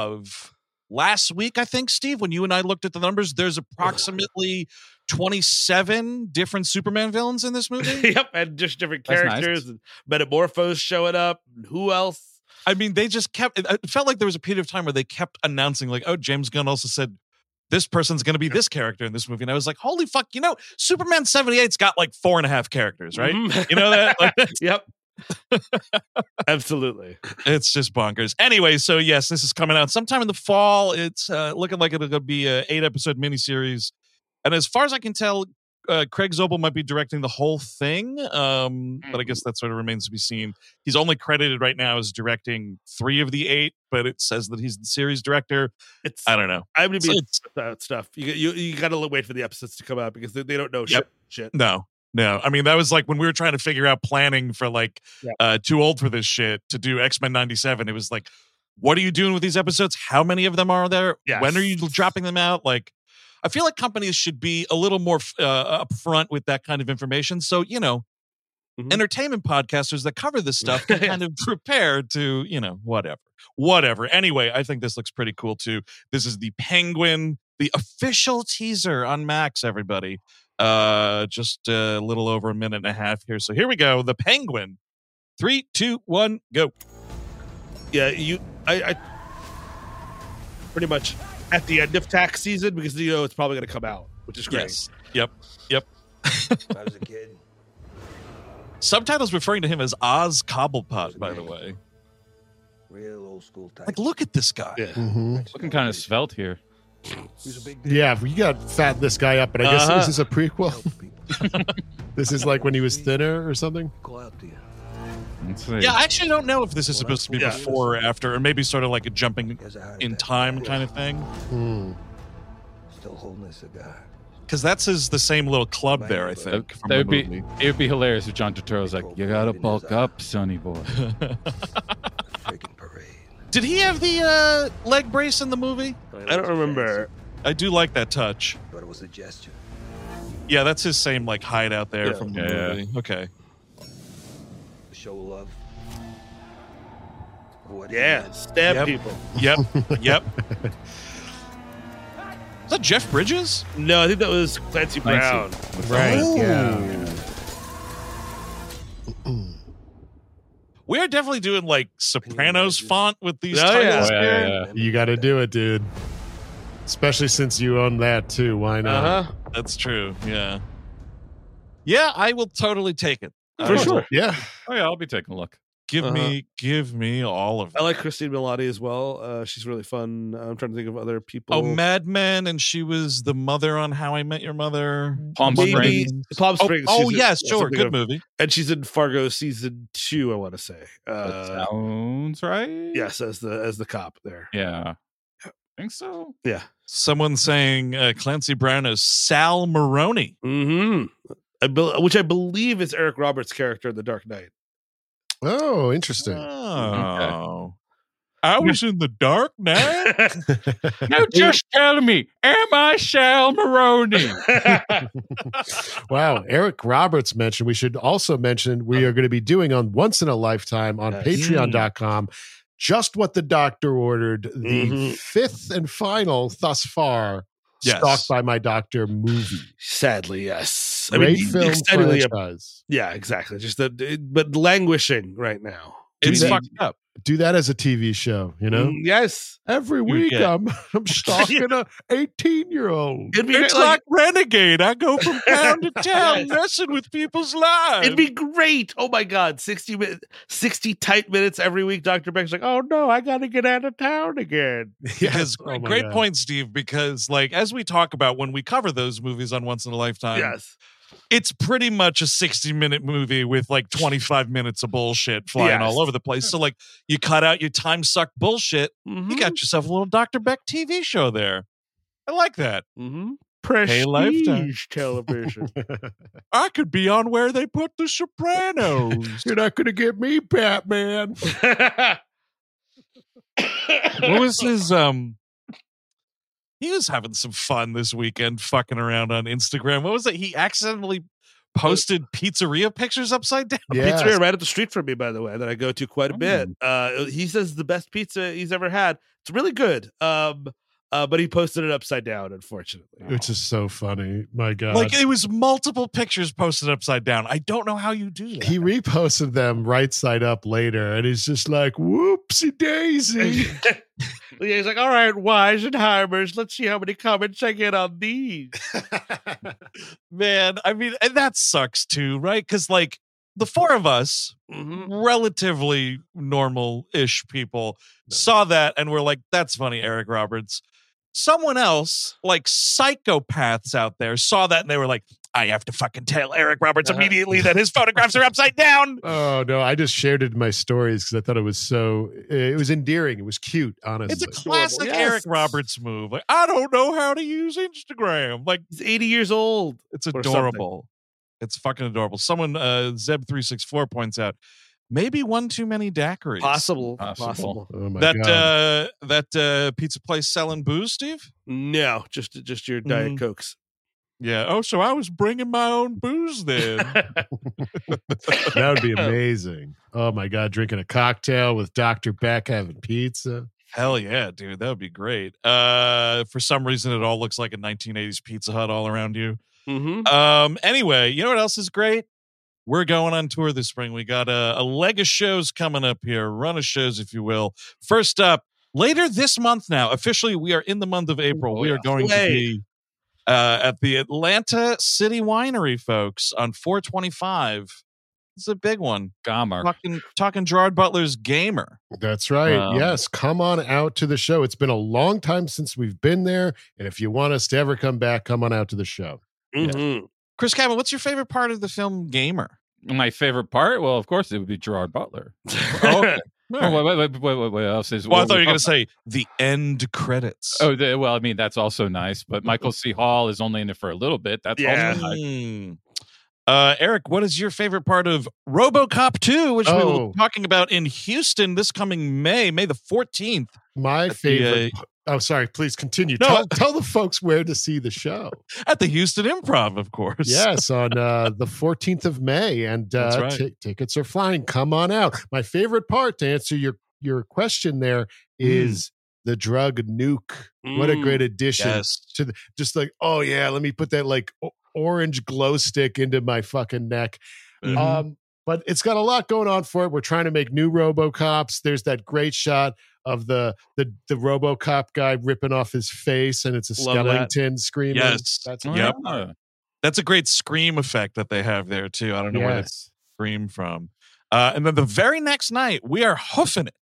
of last week, I think, Steve, when you and I looked at the numbers, there's approximately twenty-seven different Superman villains in this movie. Yep, and just different That's nice. characters and Metamorphose showing up. And who else? I mean, they just kept, it it felt like there was a period of time where they kept announcing, like, oh, James Gunn also said this person's going to be this character in this movie. And I was like, holy fuck, you know, Superman seventy-eight's got like four and a half characters, right? Mhm. You know that? Like, Yep. Absolutely. it's just bonkers. Anyway, so yes, this is coming out sometime in the fall. It's uh, looking like it'll be a eight episode miniseries. And as far as I can tell, uh, Craig Zobel might be directing the whole thing. Um, but I guess that sort of remains to be seen. He's only credited right now as directing three of the eight, but it says that he's the series director. It's I don't know. I'm gonna be So it's- that stuff. You you you gotta wait for the episodes to come out because they, they don't know Yep. shit. Shit. No, no. I mean, that was like when we were trying to figure out planning for like Yep. uh Too Old for This Shit to do X-Men ninety-seven. It was like, what are you doing with these episodes? How many of them are there? Yes. When are you dropping them out? Like, I feel like companies should be a little more uh, upfront with that kind of information. So, you know, Mhm. entertainment podcasters that cover this stuff can kind of prepare to, you know, whatever, whatever. Anyway, I think this looks pretty cool too. This is the Penguin, the official teaser on Max, everybody. Uh, just a little over a minute and a half here. So here we go. The Penguin. Three, two, one, go. Yeah, you I, I pretty much at the end of tax season because you know it's probably gonna come out, which is great. Yes. Yep. Yep. I was a kid. Subtitles referring to him as Oz Cobblepot, by the way. Real old school type. Like, look at this guy. Yeah. Mhm. Looking kind of svelte here. He's a big deal. Yeah, we got to fat this guy up, but I guess Uh-huh. this is a prequel. Help people. This is like when he was thinner or something. Call out to you. Let's see. Yeah, I actually don't know if this is Well, supposed to be yeah. before or after, or maybe sort of like a jumping Here's a heart in attack. time kind of thing. Hmm. Still holding a cigar. Because that's his the same little club there, I That, think. From that would the be movie. it would be hilarious if John Turturro's like, you gotta bulk up, sonny boy. Freaking parade. Did he have the uh, leg brace in the movie? I don't remember. I do like that touch. But it was a gesture. Yeah, that's his same like hideout there Yeah. from the Yeah. movie. Okay. To show love. For what he Yeah, meant. stab Yep. people. Yep. Yep. Is that Jeff Bridges? No, I think that was Clancy Brown. Right. Oh. Yeah. We're definitely doing like Sopranos font with these Oh, yeah. titles Oh, yeah, here. yeah, yeah. You got to do it, dude. Especially since you own that too. Why not? Uh huh. That's true. Yeah. Yeah, I will totally take it. I For will- sure. Yeah. Oh yeah, I'll be taking a look. Give Uh-huh. me, give me all of it. I like Christine Milioti as well. Uh, she's really fun. I'm trying to think of other people. Oh, Mad Men, and she was the mother on How I Met Your Mother. Palm Maybe Springs. Palm Oh, Springs. oh she's in- yes, sure, something good of- movie. And she's in Fargo season two. I want to say. That Uh, sounds right. yes, as the as the cop there. Yeah. I think so. Yeah. Someone saying uh, Clancy Brown is Sal Maroney. Mm-hmm. I bel which I believe is Eric Roberts' character in The Dark Knight. Oh, interesting. Oh, I was in the dark night. Now just tell me, am I Sal Maroney? Wow. Eric Roberts mentioned we should also mention we are going to be doing on Once in a Lifetime on Yes. patreon dot com just what the doctor ordered, the Mhm. fifth and final thus far Yes. Stalked by My Doctor movie. Sadly, yes. I Great mean, film extendedly, franchise. yeah, exactly. Just that, it- but languishing right now. It's that- fucked up. Do that as a T V show, you know? Mm, yes. Every week get- I'm I'm stalking a eighteen year old. It'd be It's like, like Renegade. I go from town to town Yes. messing with people's lives. it'd be great. Oh my God. sixty minutes, sixty tight minutes every week. Doctor Beck's like, oh no, I got to get out of town again. Because Oh my great God. point, Steve. Because like as we talk about when we cover those movies on Once in a Lifetime, Yes. it's pretty much a sixty minute movie with like twenty-five minutes of bullshit flying Yes. all over the place. So like you cut out your time suck bullshit, Mm-hmm. you got yourself a little Doctor Beck T V show there. I like that. Mm-hmm. Prestige Lifetime. television. I could be on where they put the Sopranos. You're not going to get me, Batman. What was his um he was having some fun this weekend fucking around on Instagram. What was it? He accidentally posted pizzeria pictures upside down. Yes. Pizzeria right up the street from me, by the way, that I go to quite a bit. Uh, he says the best pizza he's ever had. It's really good. Um, uh, but he posted it upside down, unfortunately. Which is so funny. My God. Like it was multiple pictures posted upside down. I don't know how you do that. He reposted them right side up later, and he's just like, whoopsie daisy. Yeah, he's like, all right, Weisenheimers, let's see how many comments I get on these. Man, I mean, and that sucks too, right? Because like the four of us, Mm-hmm. relatively normal-ish people, saw that and were like, that's funny, Eric Roberts. Someone else, like psychopaths out there, saw that and they were like, I have to fucking tell Eric Roberts Uh-huh. immediately that his photographs are upside down. Oh, no. I just shared it in my stories because I thought it was so, it was endearing. It was cute, honestly. It's a classic Yes. Eric Roberts move. Like, I don't know how to use Instagram. Like, He's eighty years old. it's Or something. adorable. It's fucking adorable. Someone, uh, Zeb three six four points out, maybe one too many daiquiris. Possible. Possible. Possible. Oh, my That God. uh, that uh, pizza place selling booze, Steve? No, just just your Diet Mm. Cokes. Yeah. Oh, so I was bringing my own booze then. that would be amazing. Oh, my God. Drinking a cocktail with Doctor Beck, having pizza. Hell yeah, dude. That would be great. Uh, for some reason, it all looks like a nineteen eighties Pizza Hut all around you. Mm-hmm. Um. Anyway, you know what else is great? We're going on tour this spring. We got a, a leg of shows coming up here, run of shows, if you will. First up, later this month now, officially, we are in the month of April. Oh, we are yeah. going to Yay. be uh, at the Atlanta City Winery, folks, on four twenty-five. It's a big one. Gomer. Talking, talking Gerard Butler's Gamer. That's right. Um, yes. Come on out to the show. It's been a long time since we've been there. And if you want us to ever come back, come on out to the show. Mm-hmm. Chris Cabin, what's your favorite part of the film Gamer? My favorite part? Well, of course, it would be Gerard Butler. Oh, okay. Oh, wait, wait, wait, wait, wait, what else is? Well, I what thought you were going we- to say the end credits. Oh, the, well, I mean, that's also nice. But Michael C. Hall is only in it for a little bit. That's Yeah. also nice. Mm. Uh, Eric, what is your favorite part of RoboCop two, which we will Oh. be talking about in Houston this coming May, May the fourteenth? My the, favorite. oh, sorry. Please continue. No. Tell, tell the folks where to see the show. At the Houston Improv, of course. Yes, on uh, the fourteenth of May, and uh, That's right. ti- tickets are flying. Come on out. My favorite part, to answer your your question, there is the drug nuke. What a Mm. great addition Yes. to the, just like, oh yeah, let me put that like o- orange glow stick into my fucking neck. Mhm. Um, but it's got a lot going on for it. We're trying to make new RoboCops. There's that great shot of the the the RoboCop guy ripping off his face, and it's a Love that. skeleton screaming. Yes. That's Oh, Yep. yeah. That's a great scream effect that they have there, too. I don't know where they yes. scream from. Uh, and then the very next night, we are hoofing it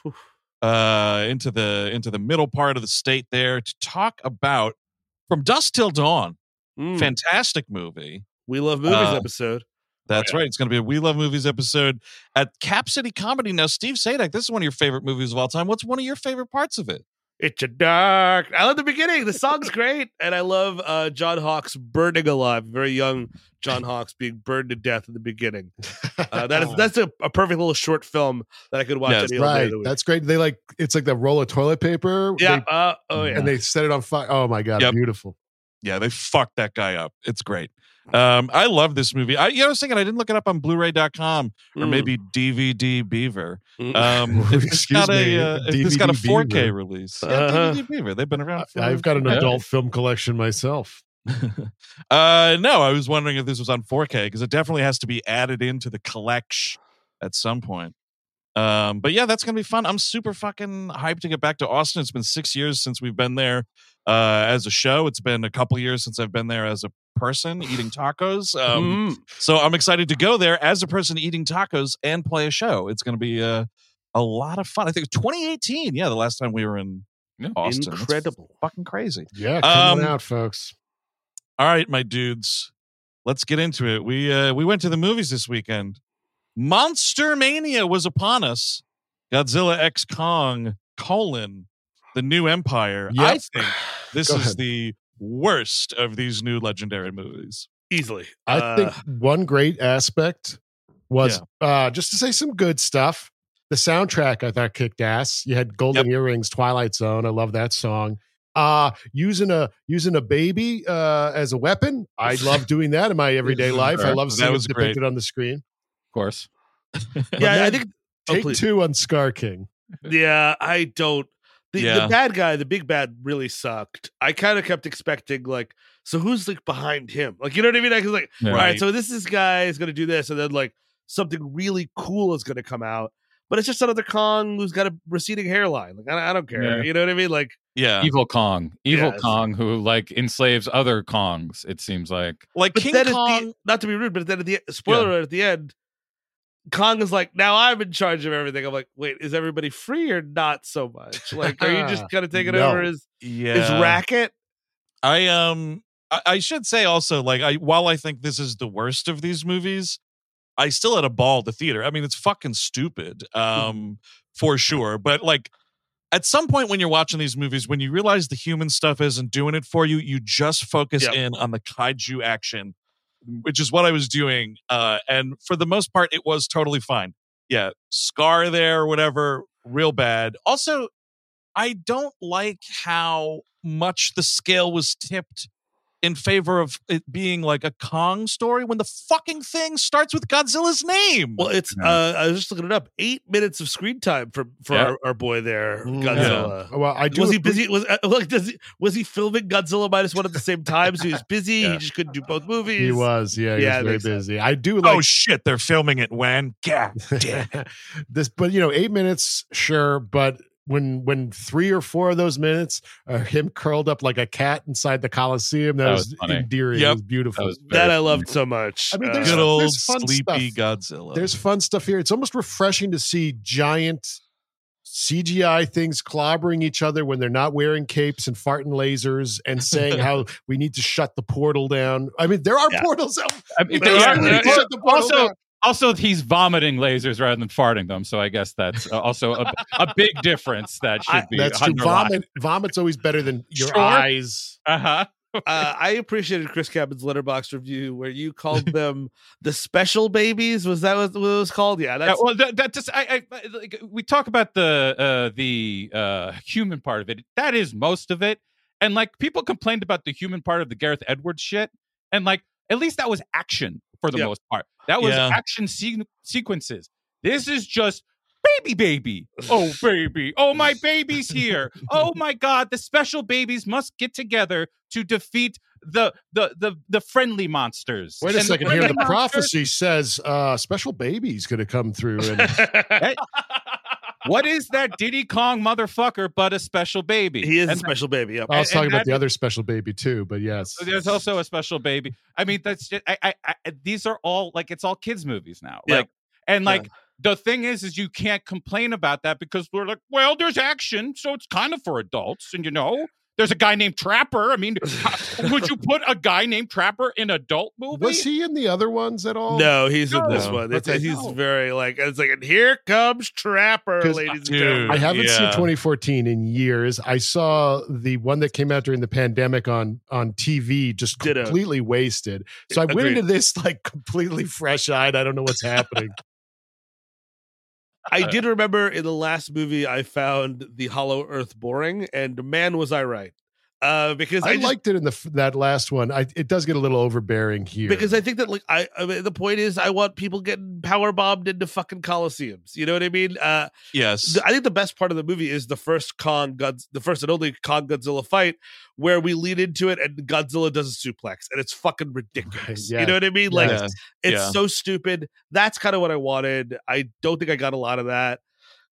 uh, into the into the middle part of the state there to talk about From Dusk Till Dawn. Mm. Fantastic movie. We love movies Uh, episode. That's right. It's going to be a We Love Movies episode at Cap City Comedy. Now, Steve Sadak, this is one of your favorite movies of all time. What's one of your favorite parts of it? It's a dark. I love the beginning. The song's great, and I love uh, John Hawkes burning alive. Very young John Hawkes being burned to death in the beginning. Uh, that is that's a, a perfect little short film that I could watch Yes, any other day Right. of the week. That's great. They like it's like the roll of toilet paper. yeah. They- uh, oh yeah. And they set it on fire. Oh my god, Yep. beautiful. Yeah, they fucked that guy up. It's great. Um, I love this movie. I, you know, I was thinking I didn't look it up on Blu-ray dot com or Mm. maybe D V D Beaver. Mm. Um, if it's Excuse got me, a, uh, if it's got a D V D four K Beaver. release. Yeah, Uh-huh. D V D Beaver. They've been around. For, I've got an yeah. adult film collection myself. uh, no, I was wondering if this was on four K because it definitely has to be added into the collection at some point. Um, but yeah, that's gonna be fun. I'm super fucking hyped to get back to Austin. It's been six years since we've been there uh, as a show. It's been a couple years since I've been there as a person eating tacos. Um, Mm. So I'm excited to go there as a person eating tacos and play a show. It's going to be a, a lot of fun. I think twenty eighteen. Yeah, the last time we were in Yeah. Austin. It's Incredible. fucking crazy. Yeah, come on Um, out, folks. All right, my dudes, let's get into it. We uh, we went to the movies this weekend. Monster Mania was upon us. Godzilla X Kong colon the New Empire. Yep. I think this Go is ahead. the worst of these new legendary movies. Easily. I Uh, think one great aspect was uh, just to say some good stuff. The soundtrack I thought kicked ass. You had Golden Earrings, Twilight Zone. I love that song. Uh using a using a baby uh as a weapon. I love doing that in my everyday life. I love That seeing it was great. depicted on the screen. Of course. yeah, I then think. Oh, Take please. two on Scar King. Yeah, I don't. The, Yeah. the bad guy, the big bad, really sucked. I kind of kept expecting like, so who's like behind him? Like, you know what I mean? I was like, Yeah. all right, Right. so this is guy is going to do this, and then like something really cool is going to come out. But it's just another Kong who's got a receding hairline. Like, I, I don't care. Yeah. You know what I mean? Like, Yeah, Evil Kong. Evil Yes. Kong who like enslaves other Kongs, it seems like. like but King then Kong. at the not to be rude, but then at the spoiler alert at the end, Kong is like, now I'm in charge of everything. I'm like, wait, is everybody free or not so much? Like, are you just kind of taking No. over his yeah, his racket? I um I, I should say also, like, I while I think this is the worst of these movies, I still had a ball at the theater. I mean, it's fucking stupid, um, for sure. But like at some point when you're watching these movies, when you realize the human stuff isn't doing it for you, you just focus Yep. in on the kaiju action, which is what I was doing. Uh, and for the most part, it was totally fine. Yeah, Scar there or whatever, real bad. Also, I don't like how much the scale was tipped in favor of it being like a Kong story when the fucking thing starts with Godzilla's name. Well, it's uh, I was just looking it up. Eight minutes of screen time for for Yeah. our, our boy there, Mm. Godzilla. Well, I do Was he agree- busy? Was uh, like does he, was he filming Godzilla minus one at the same time? So he was busy. Yeah. He just couldn't do both movies. He was, yeah, he Yeah, was it very makes sense. busy. I do like oh shit, they're filming it when? God damn. this, but you know, eight minutes, sure, but when when three or four of those minutes are him curled up like a cat inside the Coliseum, that, That was, was funny. endearing. Yep. It was beautiful. That was That very I loved so much. I mean, Uh, there's- Good old there's fun sleepy stuff. Godzilla. There's fun stuff here. It's almost refreshing to see giant C G I things clobbering each other when they're not wearing capes and farting lasers and saying how we need to shut the portal down. I mean, there are Yeah. portals out. I mean, They there are- really there- shut the portal also, down. also, he's vomiting lasers rather than farting them. So I guess that's uh, also a, a big difference that should I- be That's true. underlined. Vomit, vomit's always better than your Sure. eyes. Uh-huh. uh, I appreciated Chris Cabin's Letterboxd review where you called them the special babies. Was that what it was called? Yeah, Yeah, that's well, that, that just I, I like, we talk about the uh, the uh, human part of it. That is most of it, and like people complained about the human part of the Gareth Edwards shit, and like at least that was action for the Yeah. most part. That was Yeah. action se- sequences. This is just baby, baby. Oh, baby. Oh, my baby's here. Oh my God, the special babies must get together to defeat the the the the friendly monsters. Wait a And second here. friendly The monsters- prophecy says uh, special baby's going to come through. And What is that Diddy Kong motherfucker but a special baby? he is a And special baby. Yep. I was And- talking and about the that- other special baby too, but yes. there's also a special baby. I mean, that's just, I, I, I, these are all like it's all kids movies now. Yeah. Like, and like the thing is, is you can't complain about that because we're like, well, there's action, so it's kind of for adults, and you know, there's a guy named Trapper. I mean, how- would you put a guy named Trapper in an adult movie? Was he in the other ones at all? No, he's in this No. one. It's, Okay. he's No. very like it's like and here comes Trapper, 'Cause, ladies and dude, gentlemen. I haven't seen Yeah. twenty fourteen in years. I saw the one that came out during the pandemic on on T V, just Ditto. completely wasted. So I went Agreed. into this like completely fresh eyed. I don't know what's happening. I did remember in the last movie I found the Hollow Earth boring, and man was I right. Uh, because I, I just, liked it in the f- that last one. I, it does get a little overbearing here because I think that like I, I mean, the point is I want people getting power bombed into fucking coliseums. You know what I mean? Uh, Yes. th- I think the best part of the movie is the first Kong Godz, the first and only Kong Godzilla fight where we lead into it and Godzilla does a suplex and it's fucking ridiculous. Right, You know what I mean? Like Yeah. it's Yeah. so stupid. That's kind of what I wanted. I don't think I got a lot of that.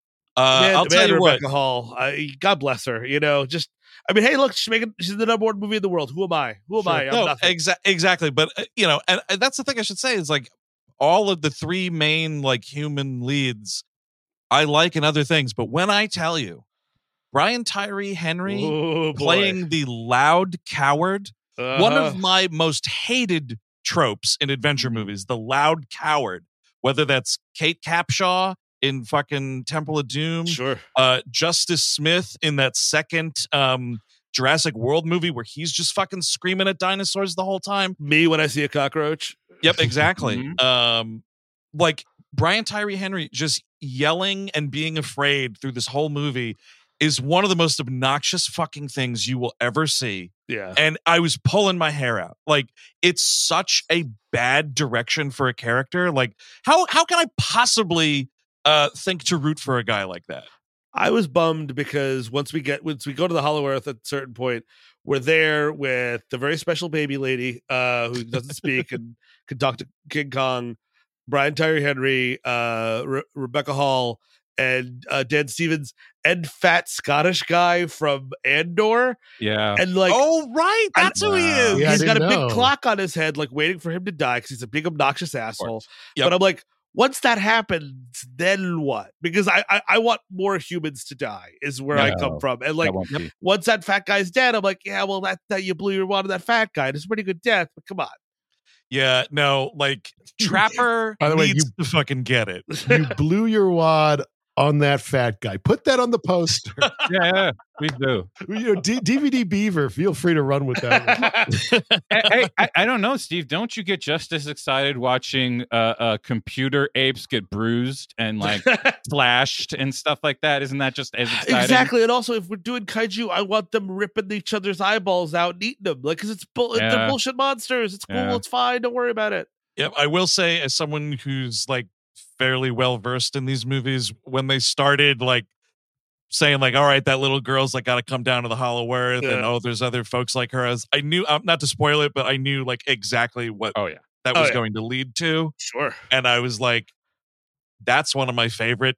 Uh, man, I'll tell man, you what. Rebecca Hall. I, God bless her. You know, just I mean, hey, look, she's making she's the number one movie in the world. Who am I? Who am Sure. I? I'm No, nothing. exa- exactly. But uh, you know, and, and that's the thing I should say is like all of the three main like human leads, I like in other things. But when I tell you, Brian Tyree Henry Oh, boy. playing the loud coward, one Uh-huh. of my most hated tropes in adventure movies, the loud coward, whether that's Kate Capshaw in fucking Temple of Doom, sure. uh, Justice Smith in that second um, Jurassic World movie where he's just fucking screaming at dinosaurs the whole time. Me when I see a cockroach. Yep, exactly. Mhm. Um, like Brian Tyree Henry just yelling and being afraid through this whole movie is one of the most obnoxious fucking things you will ever see. Yeah. And I was pulling my hair out. Like it's such a bad direction for a character. Like how how can I possibly uh think to root for a guy like that? I was bummed because once we get once we go to the Hollow Earth at a certain point, we're there with the very special baby lady uh, who doesn't speak and can talk to King Kong, Brian Tyree Henry, uh, Re- Rebecca Hall, and uh, Dan Stevens, and fat Scottish guy from Andor, Yeah. and like. Oh right, I- that's who he is. Yeah, I he's got a didn't know. big clock on his head, like waiting for him to die because he's a big obnoxious asshole. Yep. But I'm like, once that happens, then what? Because I, I I want more humans to die is where I No. come from. And like That won't be. once that fat guy's dead, I'm like, yeah, well that that you blew your wad of that fat guy. It's a pretty good death, but come on. Yeah, no, like Trapper By the way, needs to fucking get it. You blew your wad on that fat guy. Put that on the poster. yeah, yeah, we do. You know, D- DVD Beaver, feel free to run with that one. hey, hey, I, I don't know, Steve. Don't you get just as excited watching uh, uh, computer apes get bruised and like slashed and stuff like that? Isn't that just as exciting? Exactly. And also, if we're doing kaiju, I want them ripping each other's eyeballs out and eating them. Like, because it's bull- Yeah. they're bullshit monsters. It's cool. Yeah. It's fine. Don't worry about it. Yep, I will say, as someone who's like fairly well versed in these movies, when they started like saying like, "All right, that little girl's like got to come down to the Hollow Earth," and Yeah. oh, there's other folks like her. As I knew, um, not to spoil it, but I knew like exactly what Oh yeah. that Oh, was yeah. going to lead to, Sure. and I was like, "That's one of my favorite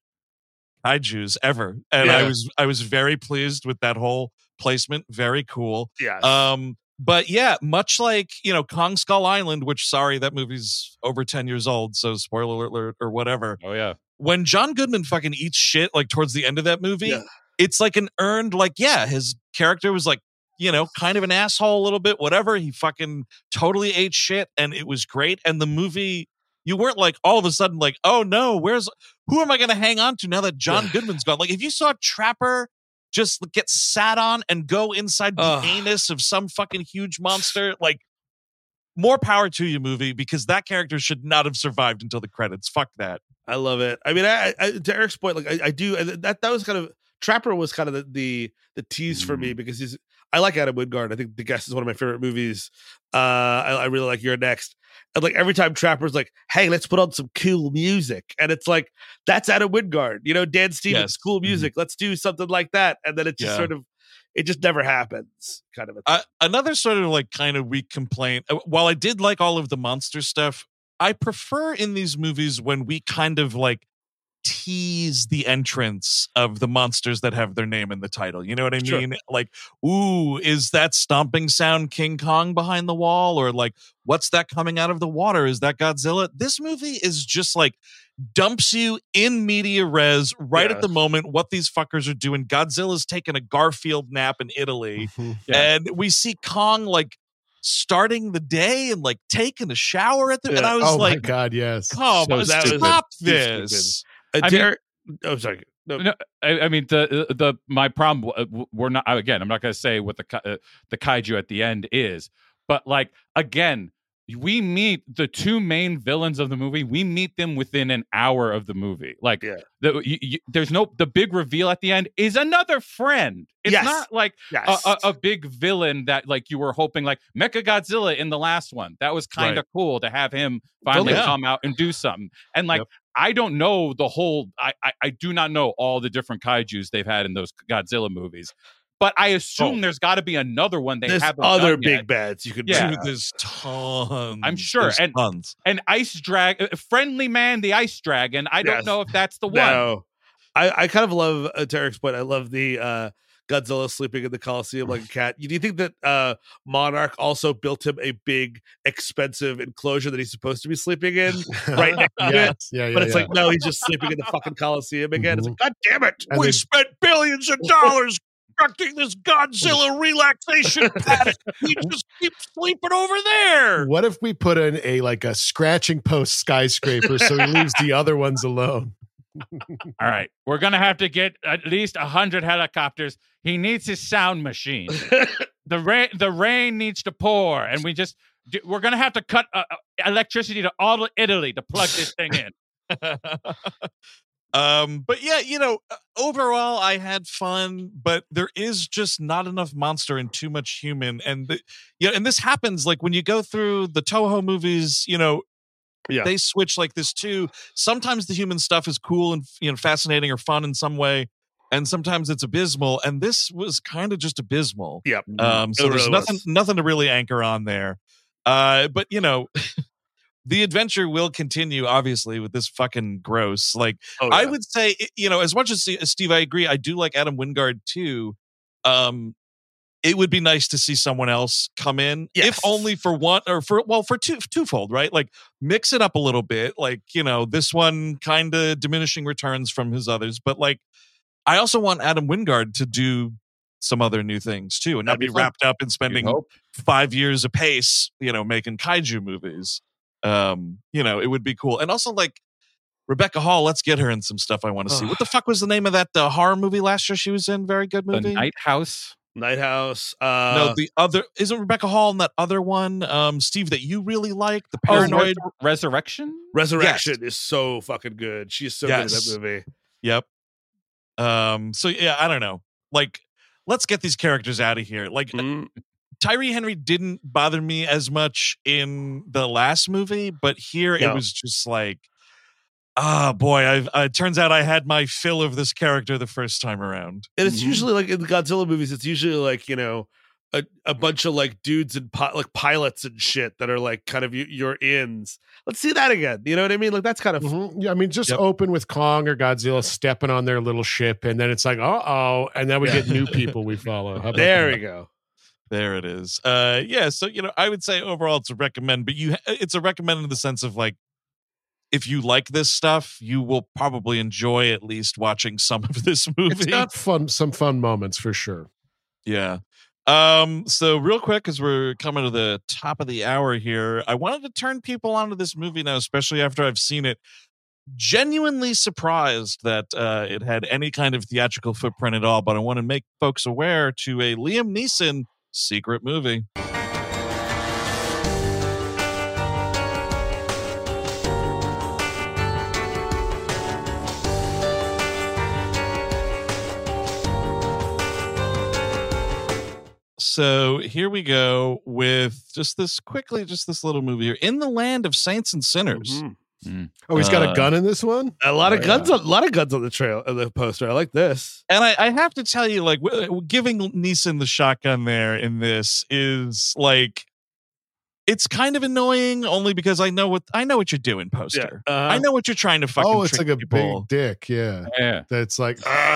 kaiju's ever," and I Yeah. was I was very pleased with that whole placement. Very cool. Yes. Um, but yeah, much like, you know, Kong Skull Island, which sorry, that movie's over ten years old, so spoiler alert or whatever. Oh yeah. when John Goodman fucking eats shit like towards the end of that movie, Yeah. it's like an earned, like, yeah, his character was like, you know, kind of an asshole a little bit, whatever. He fucking totally ate shit and it was great. And the movie, you weren't like all of a sudden like, oh no, where's, who am I going to hang on to now that John Goodman's gone? Like if you saw Trapper just get sat on and go inside the Ugh. anus of some fucking huge monster, like, more power to you, movie, because that character should not have survived until the credits. Fuck that. I love it. I mean, I, I to Eric's point, like I, I do that. That was kind of Trapper was kind of the the, the tease for me because he's. I like Adam Wingard. I think The Guest is one of my favorite movies. Uh, I, I really like You're Next. And like every time Trapper's like, "Hey, let's put on some cool music," and it's like that's Adam Wingard. You know, Dan Stevens, Yes. cool music. Let's do something like that, and then it just Yeah. sort of. It just never happens, kind of a thing. Uh, another sort of like kind of weak complaint. uh, While I did like all of the monster stuff, I prefer in these movies when we kind of like tease the entrance of the monsters that have their name in the title. You know what I Sure. mean? Like, ooh, is that stomping sound King Kong behind the wall? Or like, what's that coming out of the water? Is that Godzilla? This movie is just like dumps you in media res right Yeah. at the moment what these fuckers are doing. Godzilla's taking a Garfield nap in Italy. Yeah. And we see Kong like starting the day and like taking a shower at the. And Yeah. I was Oh my like, God, yes. come So on, that was stop too this. Uh, I mean- Derek, oh, sorry. No, No, I, I mean the the my problem. uh, w- We're not again. I'm not going to say what the ki- uh, the kaiju at the end is, but like again, we meet the two main villains of the movie. We meet them within an hour of the movie. Like, Yeah. the, you, you, there's no the big reveal at the end is another friend. It's Yes. not like yes. a, a, a big villain that like you were hoping like Mecha Godzilla in the last one. That was kind of Right. cool to have him finally Yeah. come out and do something. And like Yep. I don't know the whole. I, I I do not know all the different kaiju's they've had in those Godzilla movies, but I assume Oh. there's got to be another one they There's haven't other done big yet. bads you could Yeah. bring Dude, up. there's tons. I'm sure, There's and- tons. An ice drag, uh, friendly man, the ice dragon. I don't Yes. know if that's the one. No, I, I kind of love uh, to Eric's point. I love the uh, Godzilla sleeping in the Coliseum like a cat. Do you think that uh, Monarch also built him a big, expensive enclosure that he's supposed to be sleeping in right next to it? Yes. Yeah, yeah, But it's yeah. like, no, he's just sleeping in the fucking Coliseum again. It's like, God damn it. And we they- spent billions of dollars constructing this Godzilla relaxation pad. He just keeps sleeping over there. What if we put in a like a scratching post skyscraper so he leaves the other ones alone? All right, we're gonna have to get at least a hundred helicopters. He needs his sound machine. the rain, the rain needs to pour, and we just we're gonna have to cut uh, uh, electricity to all of Italy to plug this thing in. um, but yeah, you know, uh, overall, I had fun, but there is just not enough monster and too much human. And the, yeah, and this happens like when you go through the Toho movies, you know. Yeah. They switch like this too. Sometimes the human stuff is cool and you know fascinating or fun in some way, and sometimes it's abysmal. And this was kind of just abysmal. Yep. Um, so It there's really nothing was. nothing to really anchor on there. Uh, but you know, the adventure will continue obviously with this fucking gross. Like Oh, I yeah. would say, i- you know, as much as as Steve, I agree. I do like Adam Wingard too. Um, it would be nice to see someone else come in, Yes. if only for one or for well for two twofold, right? Like mix it up a little bit. Like you know, this one kind of diminishing returns from his others, but like I also want Adam Wingard to do some other new things too, and not That'd be be fun. wrapped up in spending hope. five years apace, you know, making kaiju movies. Um, you know, it would be cool, and also like. Rebecca Hall, let's get her in some stuff I want to see. What the fuck was the name of that uh, horror movie last year she was in? Very good The movie. Night House. Night House. Uh, no, the other isn't Rebecca Hall in that other one, um, Steve, that you really like, the Oh, Paranoid. Resur- Resurrection. Resurrection is so fucking good. She's so Yes. good in that movie. Yep. Um. So yeah, I don't know. Like, let's get these characters out of here. Like, Mm. Tyree Henry didn't bother me as much in the last movie, but here No. it was just like, ah, boy. I've, uh, it turns out I had my fill of this character the first time around. And it's Mhm. usually like in the Godzilla movies, it's usually like, you know, a, a bunch of like dudes and pi- like pilots and shit that are like kind of y- your ins. Let's see that again. You know what I mean? Like that's kind of Mhm. Yeah, I mean, just Yep. open with Kong or Godzilla stepping on their little ship, and then it's like, uh oh, and then we Yeah. get new people we follow. How about there that? we go. There it is. Uh, yeah. So you know, I would say overall it's a recommend, but you it's a recommend in the sense of like if you like this stuff, you will probably enjoy at least watching some of this movie. It's got fun, some fun moments for sure. Yeah. Um, so real quick, as we're coming to the top of the hour here, I wanted to turn people onto this movie now, especially after I've seen it. Genuinely surprised that uh, it had any kind of theatrical footprint at all, but I want to make folks aware to a Liam Neeson secret movie. So here we go with just this quickly, just this little movie here. In the Land of Saints and Sinners. Mm-hmm. Oh, he's got Uh, a gun in this one? A lot Oh, of guns, yeah. a lot of guns on the trail, of the poster. I like this. And I, I have to tell you, like, w- w- giving Neeson the shotgun there in this is like, it's kind of annoying only because I know what I know what you're doing, poster. Uh-huh. I know what you're trying to fucking Oh, it's trick like a people. big dick. Yeah. Yeah. That's like,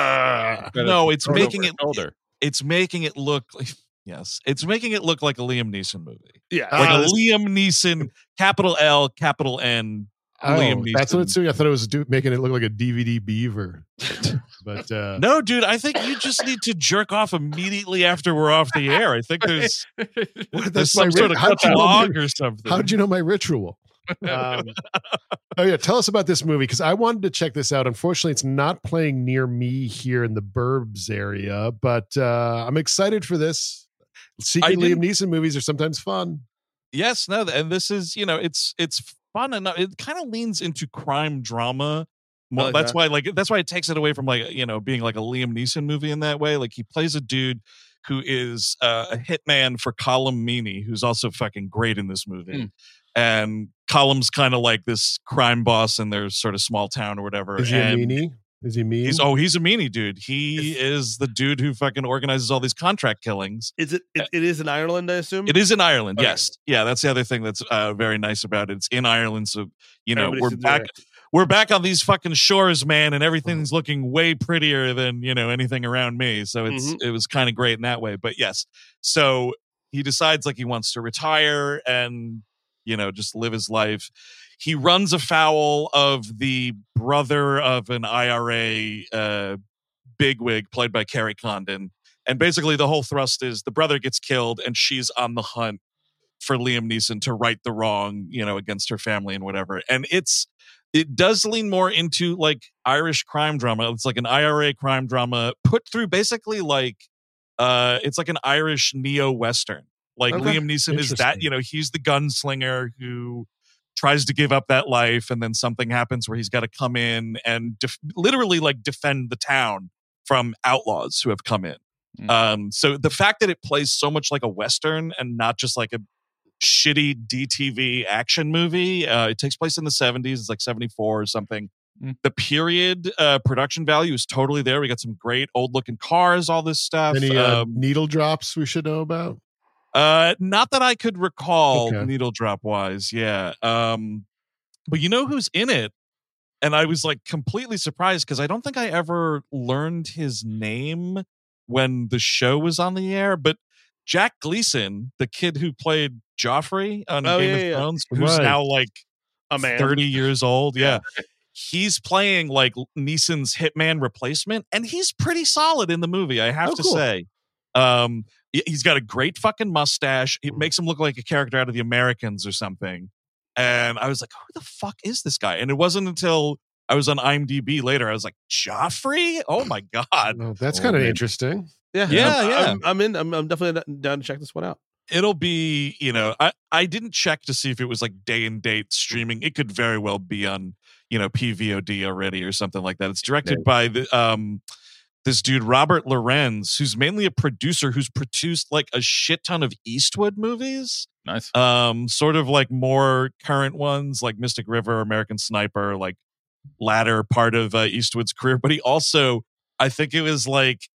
ah. No, it's Thrown making over it his shoulder. it's making it look like yes, it's making it look like a Liam Neeson movie. Yeah. Like Ah, a this- Liam Neeson, capital L, capital N. Oh, Liam that's what Neeson. it's doing. I thought it was do- making it look like a D V D beaver. But uh, No, dude, I think you just need to jerk off immediately after we're off the air. I think there's what- there's my some sort rit- of how'd you know my- catalog or something. How'd you know my ritual? Um, oh yeah, tell us about this movie because I wanted to check this out. Unfortunately, it's not playing near me here in the Burbs area, but uh, I'm excited for this. Secret I Liam didn't- Neeson movies are sometimes fun. Yes, no, and this is, you know, it's it's fun enough. It kind of leans into crime drama. More, like that's that. why, like, that's why it takes it away from, like, you know, being like a Liam Neeson movie in that way. Like, he plays a dude who is uh, a hitman for Colm Meaney, who's also fucking great in this movie. Mm. And Colum's kind of like this crime boss in their sort of small town or whatever. Is he a and meanie? Is he mean? He's oh, he's a meanie dude. He is the dude who fucking organizes all these contract killings. Is it, it? It is in Ireland, I assume. It is in Ireland, Okay. yes. Yeah, that's the other thing that's uh, very nice about it. It's in Ireland, so you know Everybody we're should do back. it. We're back on these fucking shores, man, and everything's looking way prettier than you know anything around me. So it's Mhm. it was kind of great in that way. But yes, so he decides like he wants to retire and you know just live his life. He runs afoul of the brother of an I R A uh, bigwig played by Kerry Condon. And basically the whole thrust is the brother gets killed and she's on the hunt for Liam Neeson to right the wrong, you know, against her family and whatever. And it's, it does lean more into like Irish crime drama. It's like an I R A crime drama put through basically like, uh, it's like an Irish neo-Western. Like Okay. Liam Neeson is that, Interesting. you know, he's the gunslinger who tries to give up that life and then something happens where he's got to come in and def- literally like defend the town from outlaws who have come in. Mm. Um, so the fact that it plays so much like a Western and not just like a shitty D T V action movie, uh, it takes place in the seventies. It's like seventy-four or something. Mm. The period uh, production value is totally there. We got some great old looking cars, all this stuff. Any uh, Um, needle drops we should know about? uh, not that I could recall Okay. needle drop wise. Yeah. Um, but you know who's in it? And I was like completely surprised because I don't think I ever learned his name when the show was on the air. But Jack Gleason, the kid who played Joffrey on Oh, Game yeah, of yeah. Thrones, who's Right. now like A man. thirty years old. Yeah. He's playing like Neeson's hitman replacement, and he's pretty solid in the movie, I have Oh, to cool. say. Um, he- he's got a great fucking mustache. It makes him look like a character out of the Americans or something. And I was like, who the fuck is this guy? And it wasn't until I was on IMDb later, I was like, Joffrey? Oh my God. Oh, that's Oh, kind of man. interesting. Yeah, Yeah, I'm, yeah. I'm, I'm in. I'm, I'm definitely down to check this one out. It'll be, you know, I, I didn't check to see if it was like day and date streaming. It could very well be on, you know, P V O D already or something like that. It's directed by the um this dude Robert Lorenz, who's mainly a producer who's produced like a shit ton of Eastwood movies. Nice. Um, sort of like more current ones like Mystic River, American Sniper, like latter part of uh, Eastwood's career. But he also, I think it was like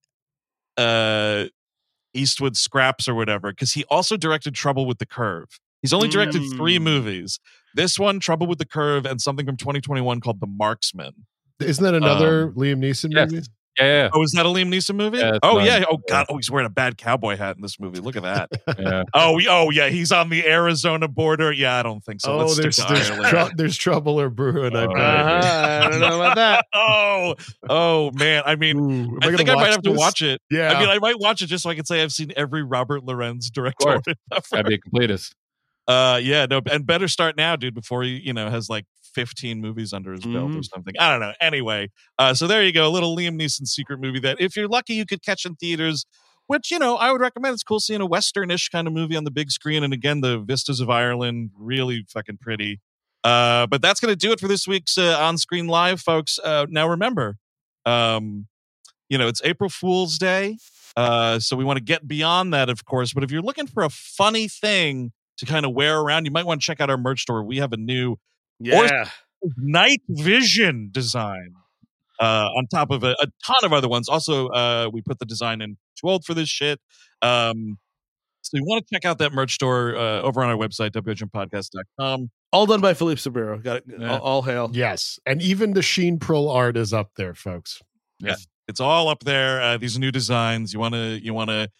uh Eastwood Scraps or whatever, because he also directed Trouble with the Curve. He's only directed three Mm. movies. This one, Trouble with the Curve, and something from twenty twenty-one called The Marksman. Isn't that another Liam Neeson yes. movie? Yeah, yeah. Oh, is that a Liam Neeson movie? Yeah, it's oh mine. yeah. Oh god. Oh, he's wearing a bad cowboy hat in this movie. Look at that. yeah. oh, we- oh yeah. He's on the Arizona border. Yeah, I don't think so. oh, Let's stick there's to there's, Ireland. trou- there's trouble or brewing. I Oh, bet. Uh-huh. I don't know about that. oh, oh man. I mean, Ooh, am I gonna think I might watch have to this? watch it. Yeah. I mean, I might watch it just so I can say I've seen every Robert Lorenz directorial effort. Gotta be a completist. Uh, yeah, no, and better start now, dude, before he, you know, has like fifteen movies under his belt or Mhm. something. I don't know. Anyway, uh, so there you go, a little Liam Neeson secret movie that, if you're lucky, you could catch in theaters. Which, you know, I would recommend. It's cool seeing a Western-ish kind of movie on the big screen, and again, the vistas of Ireland, really fucking pretty. Uh, but that's gonna do it for this week's uh, on-screen live, folks. Uh, now remember, um, you know, it's April Fool's Day, uh, so we want to get beyond that, of course. But if you're looking for a funny thing to kind of wear around, you might want to check out our merch store. We have a new Yeah. night vision design uh, on top of a, a ton of other ones. Also, uh, we put the design in Too Old for This Shit. Um, so you want to check out that merch store uh, over on our website, w h m podcast dot com. All done by Philippe Sabiro. Got it. Yeah. All, all hail. Yes, and even the Sheen Pril art is up there, folks. Yeah, it's all up there. Uh, these new designs. You want to, you want to,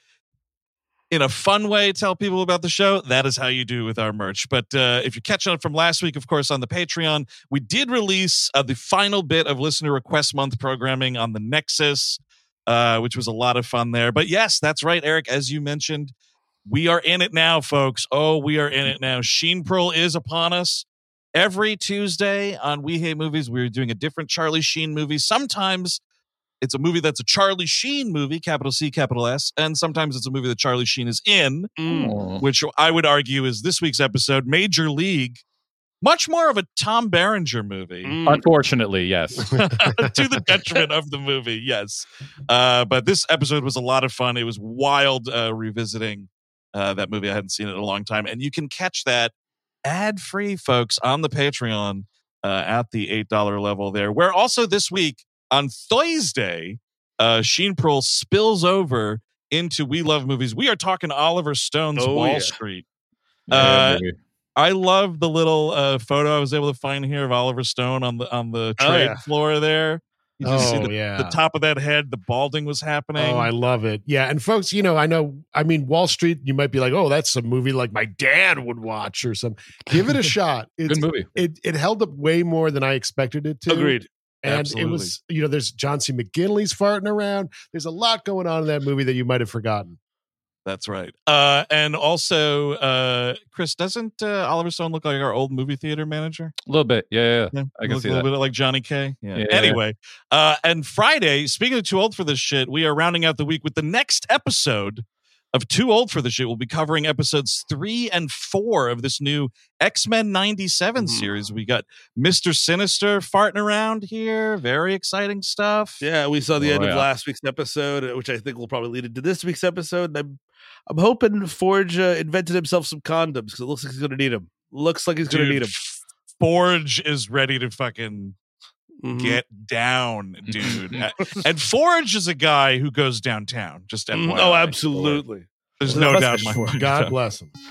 in a fun way, tell people about the show. That is how you do with our merch. But uh, if you're catching up from last week, of course, on the Patreon, we did release uh, the final bit of Listener Request Month programming on the Nexus, uh, which was a lot of fun there. But yes, that's right, Eric. As you mentioned, we are in it now, folks. Oh, we are in it now. Sheen Pril is upon us. Every Tuesday on We Hate Movies, we're doing a different Charlie Sheen movie. Sometimes it's a movie that's a Charlie Sheen movie, capital C, capital S, and sometimes it's a movie that Charlie Sheen is in, Mm. which I would argue is this week's episode, Major League. Much more of a Tom Berenger movie, Mm. Unfortunately, yes. to the detriment of the movie, yes. Uh, but this episode was a lot of fun. It was wild uh, revisiting uh, that movie. I hadn't seen it in a long time. And you can catch that ad-free, folks, on the Patreon uh, at the eight dollars level there, where also this week, on Thursday, uh, Sheen Pril spills over into We Love Movies. We are talking Oliver Stone's Oh, Wall yeah. Street. Yeah, Uh, maybe. I love the little uh, photo I was able to find here of Oliver Stone on the on the Oh, trade yeah. floor there. You just see Oh, the, yeah. the top of that head, the balding was happening. Oh, I love it. Yeah. And folks, you know, I know, I mean, Wall Street, you might be like, oh, that's a movie like my dad would watch or something. Give it a shot. It's, Good movie. It, it held up way more than I expected it to. Agreed. And Absolutely. it was, you know, there's John C. McGinley's farting around. There's a lot going on in that movie that you might have forgotten. That's right. Uh, and also, uh, Chris, doesn't uh, Oliver Stone look like our old movie theater manager? A little bit. Yeah, yeah. Yeah, I can Look see a little that. bit like Johnny K. Yeah. Yeah. Anyway, uh, and Friday, speaking of Too Old for This Shit, we are rounding out the week with the next episode of Too Old for This Shit. We'll be covering episodes three and four of this new X-Men ninety-seven Mhm. series. We got Mister Sinister farting around here. Very exciting stuff. Yeah, we saw the Oh, end yeah. of last week's episode, uh, which I think will probably lead into this week's episode. I'm, I'm hoping Forge uh, invented himself some condoms because it looks like he's going to need them. Looks like he's going to Dude, need them. Forge is ready to fucking Mhm. get down, dude. Uh, and Forge is a guy who goes downtown. Just F Y I. Oh, absolutely. There's Well, no that's doubt in for my sure. mind. God bless him.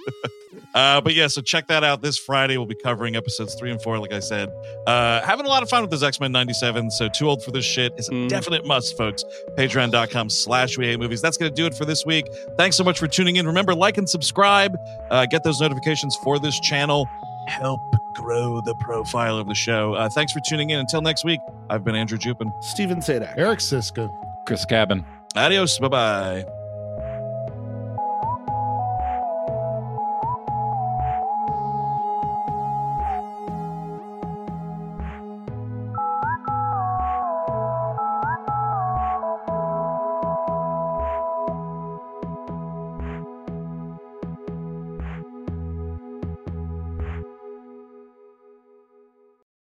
Uh, but yeah, so check that out this Friday. We'll be covering episodes three and four, like I said. Uh, having a lot of fun with this X-Men ninety-seven, so Too Old for This Shit is a Mm. definite must, folks. Patreon.com slash We Hate Movies. That's going to do it for this week. Thanks so much for tuning in. Remember, like and subscribe. Uh, get those notifications for this channel. Help grow the profile of the show. Uh, thanks for tuning in. Until next week, I've been Andrew Jupin. Steven Sadak. Eric Siska. Chris Cabin. Adios. Bye-bye.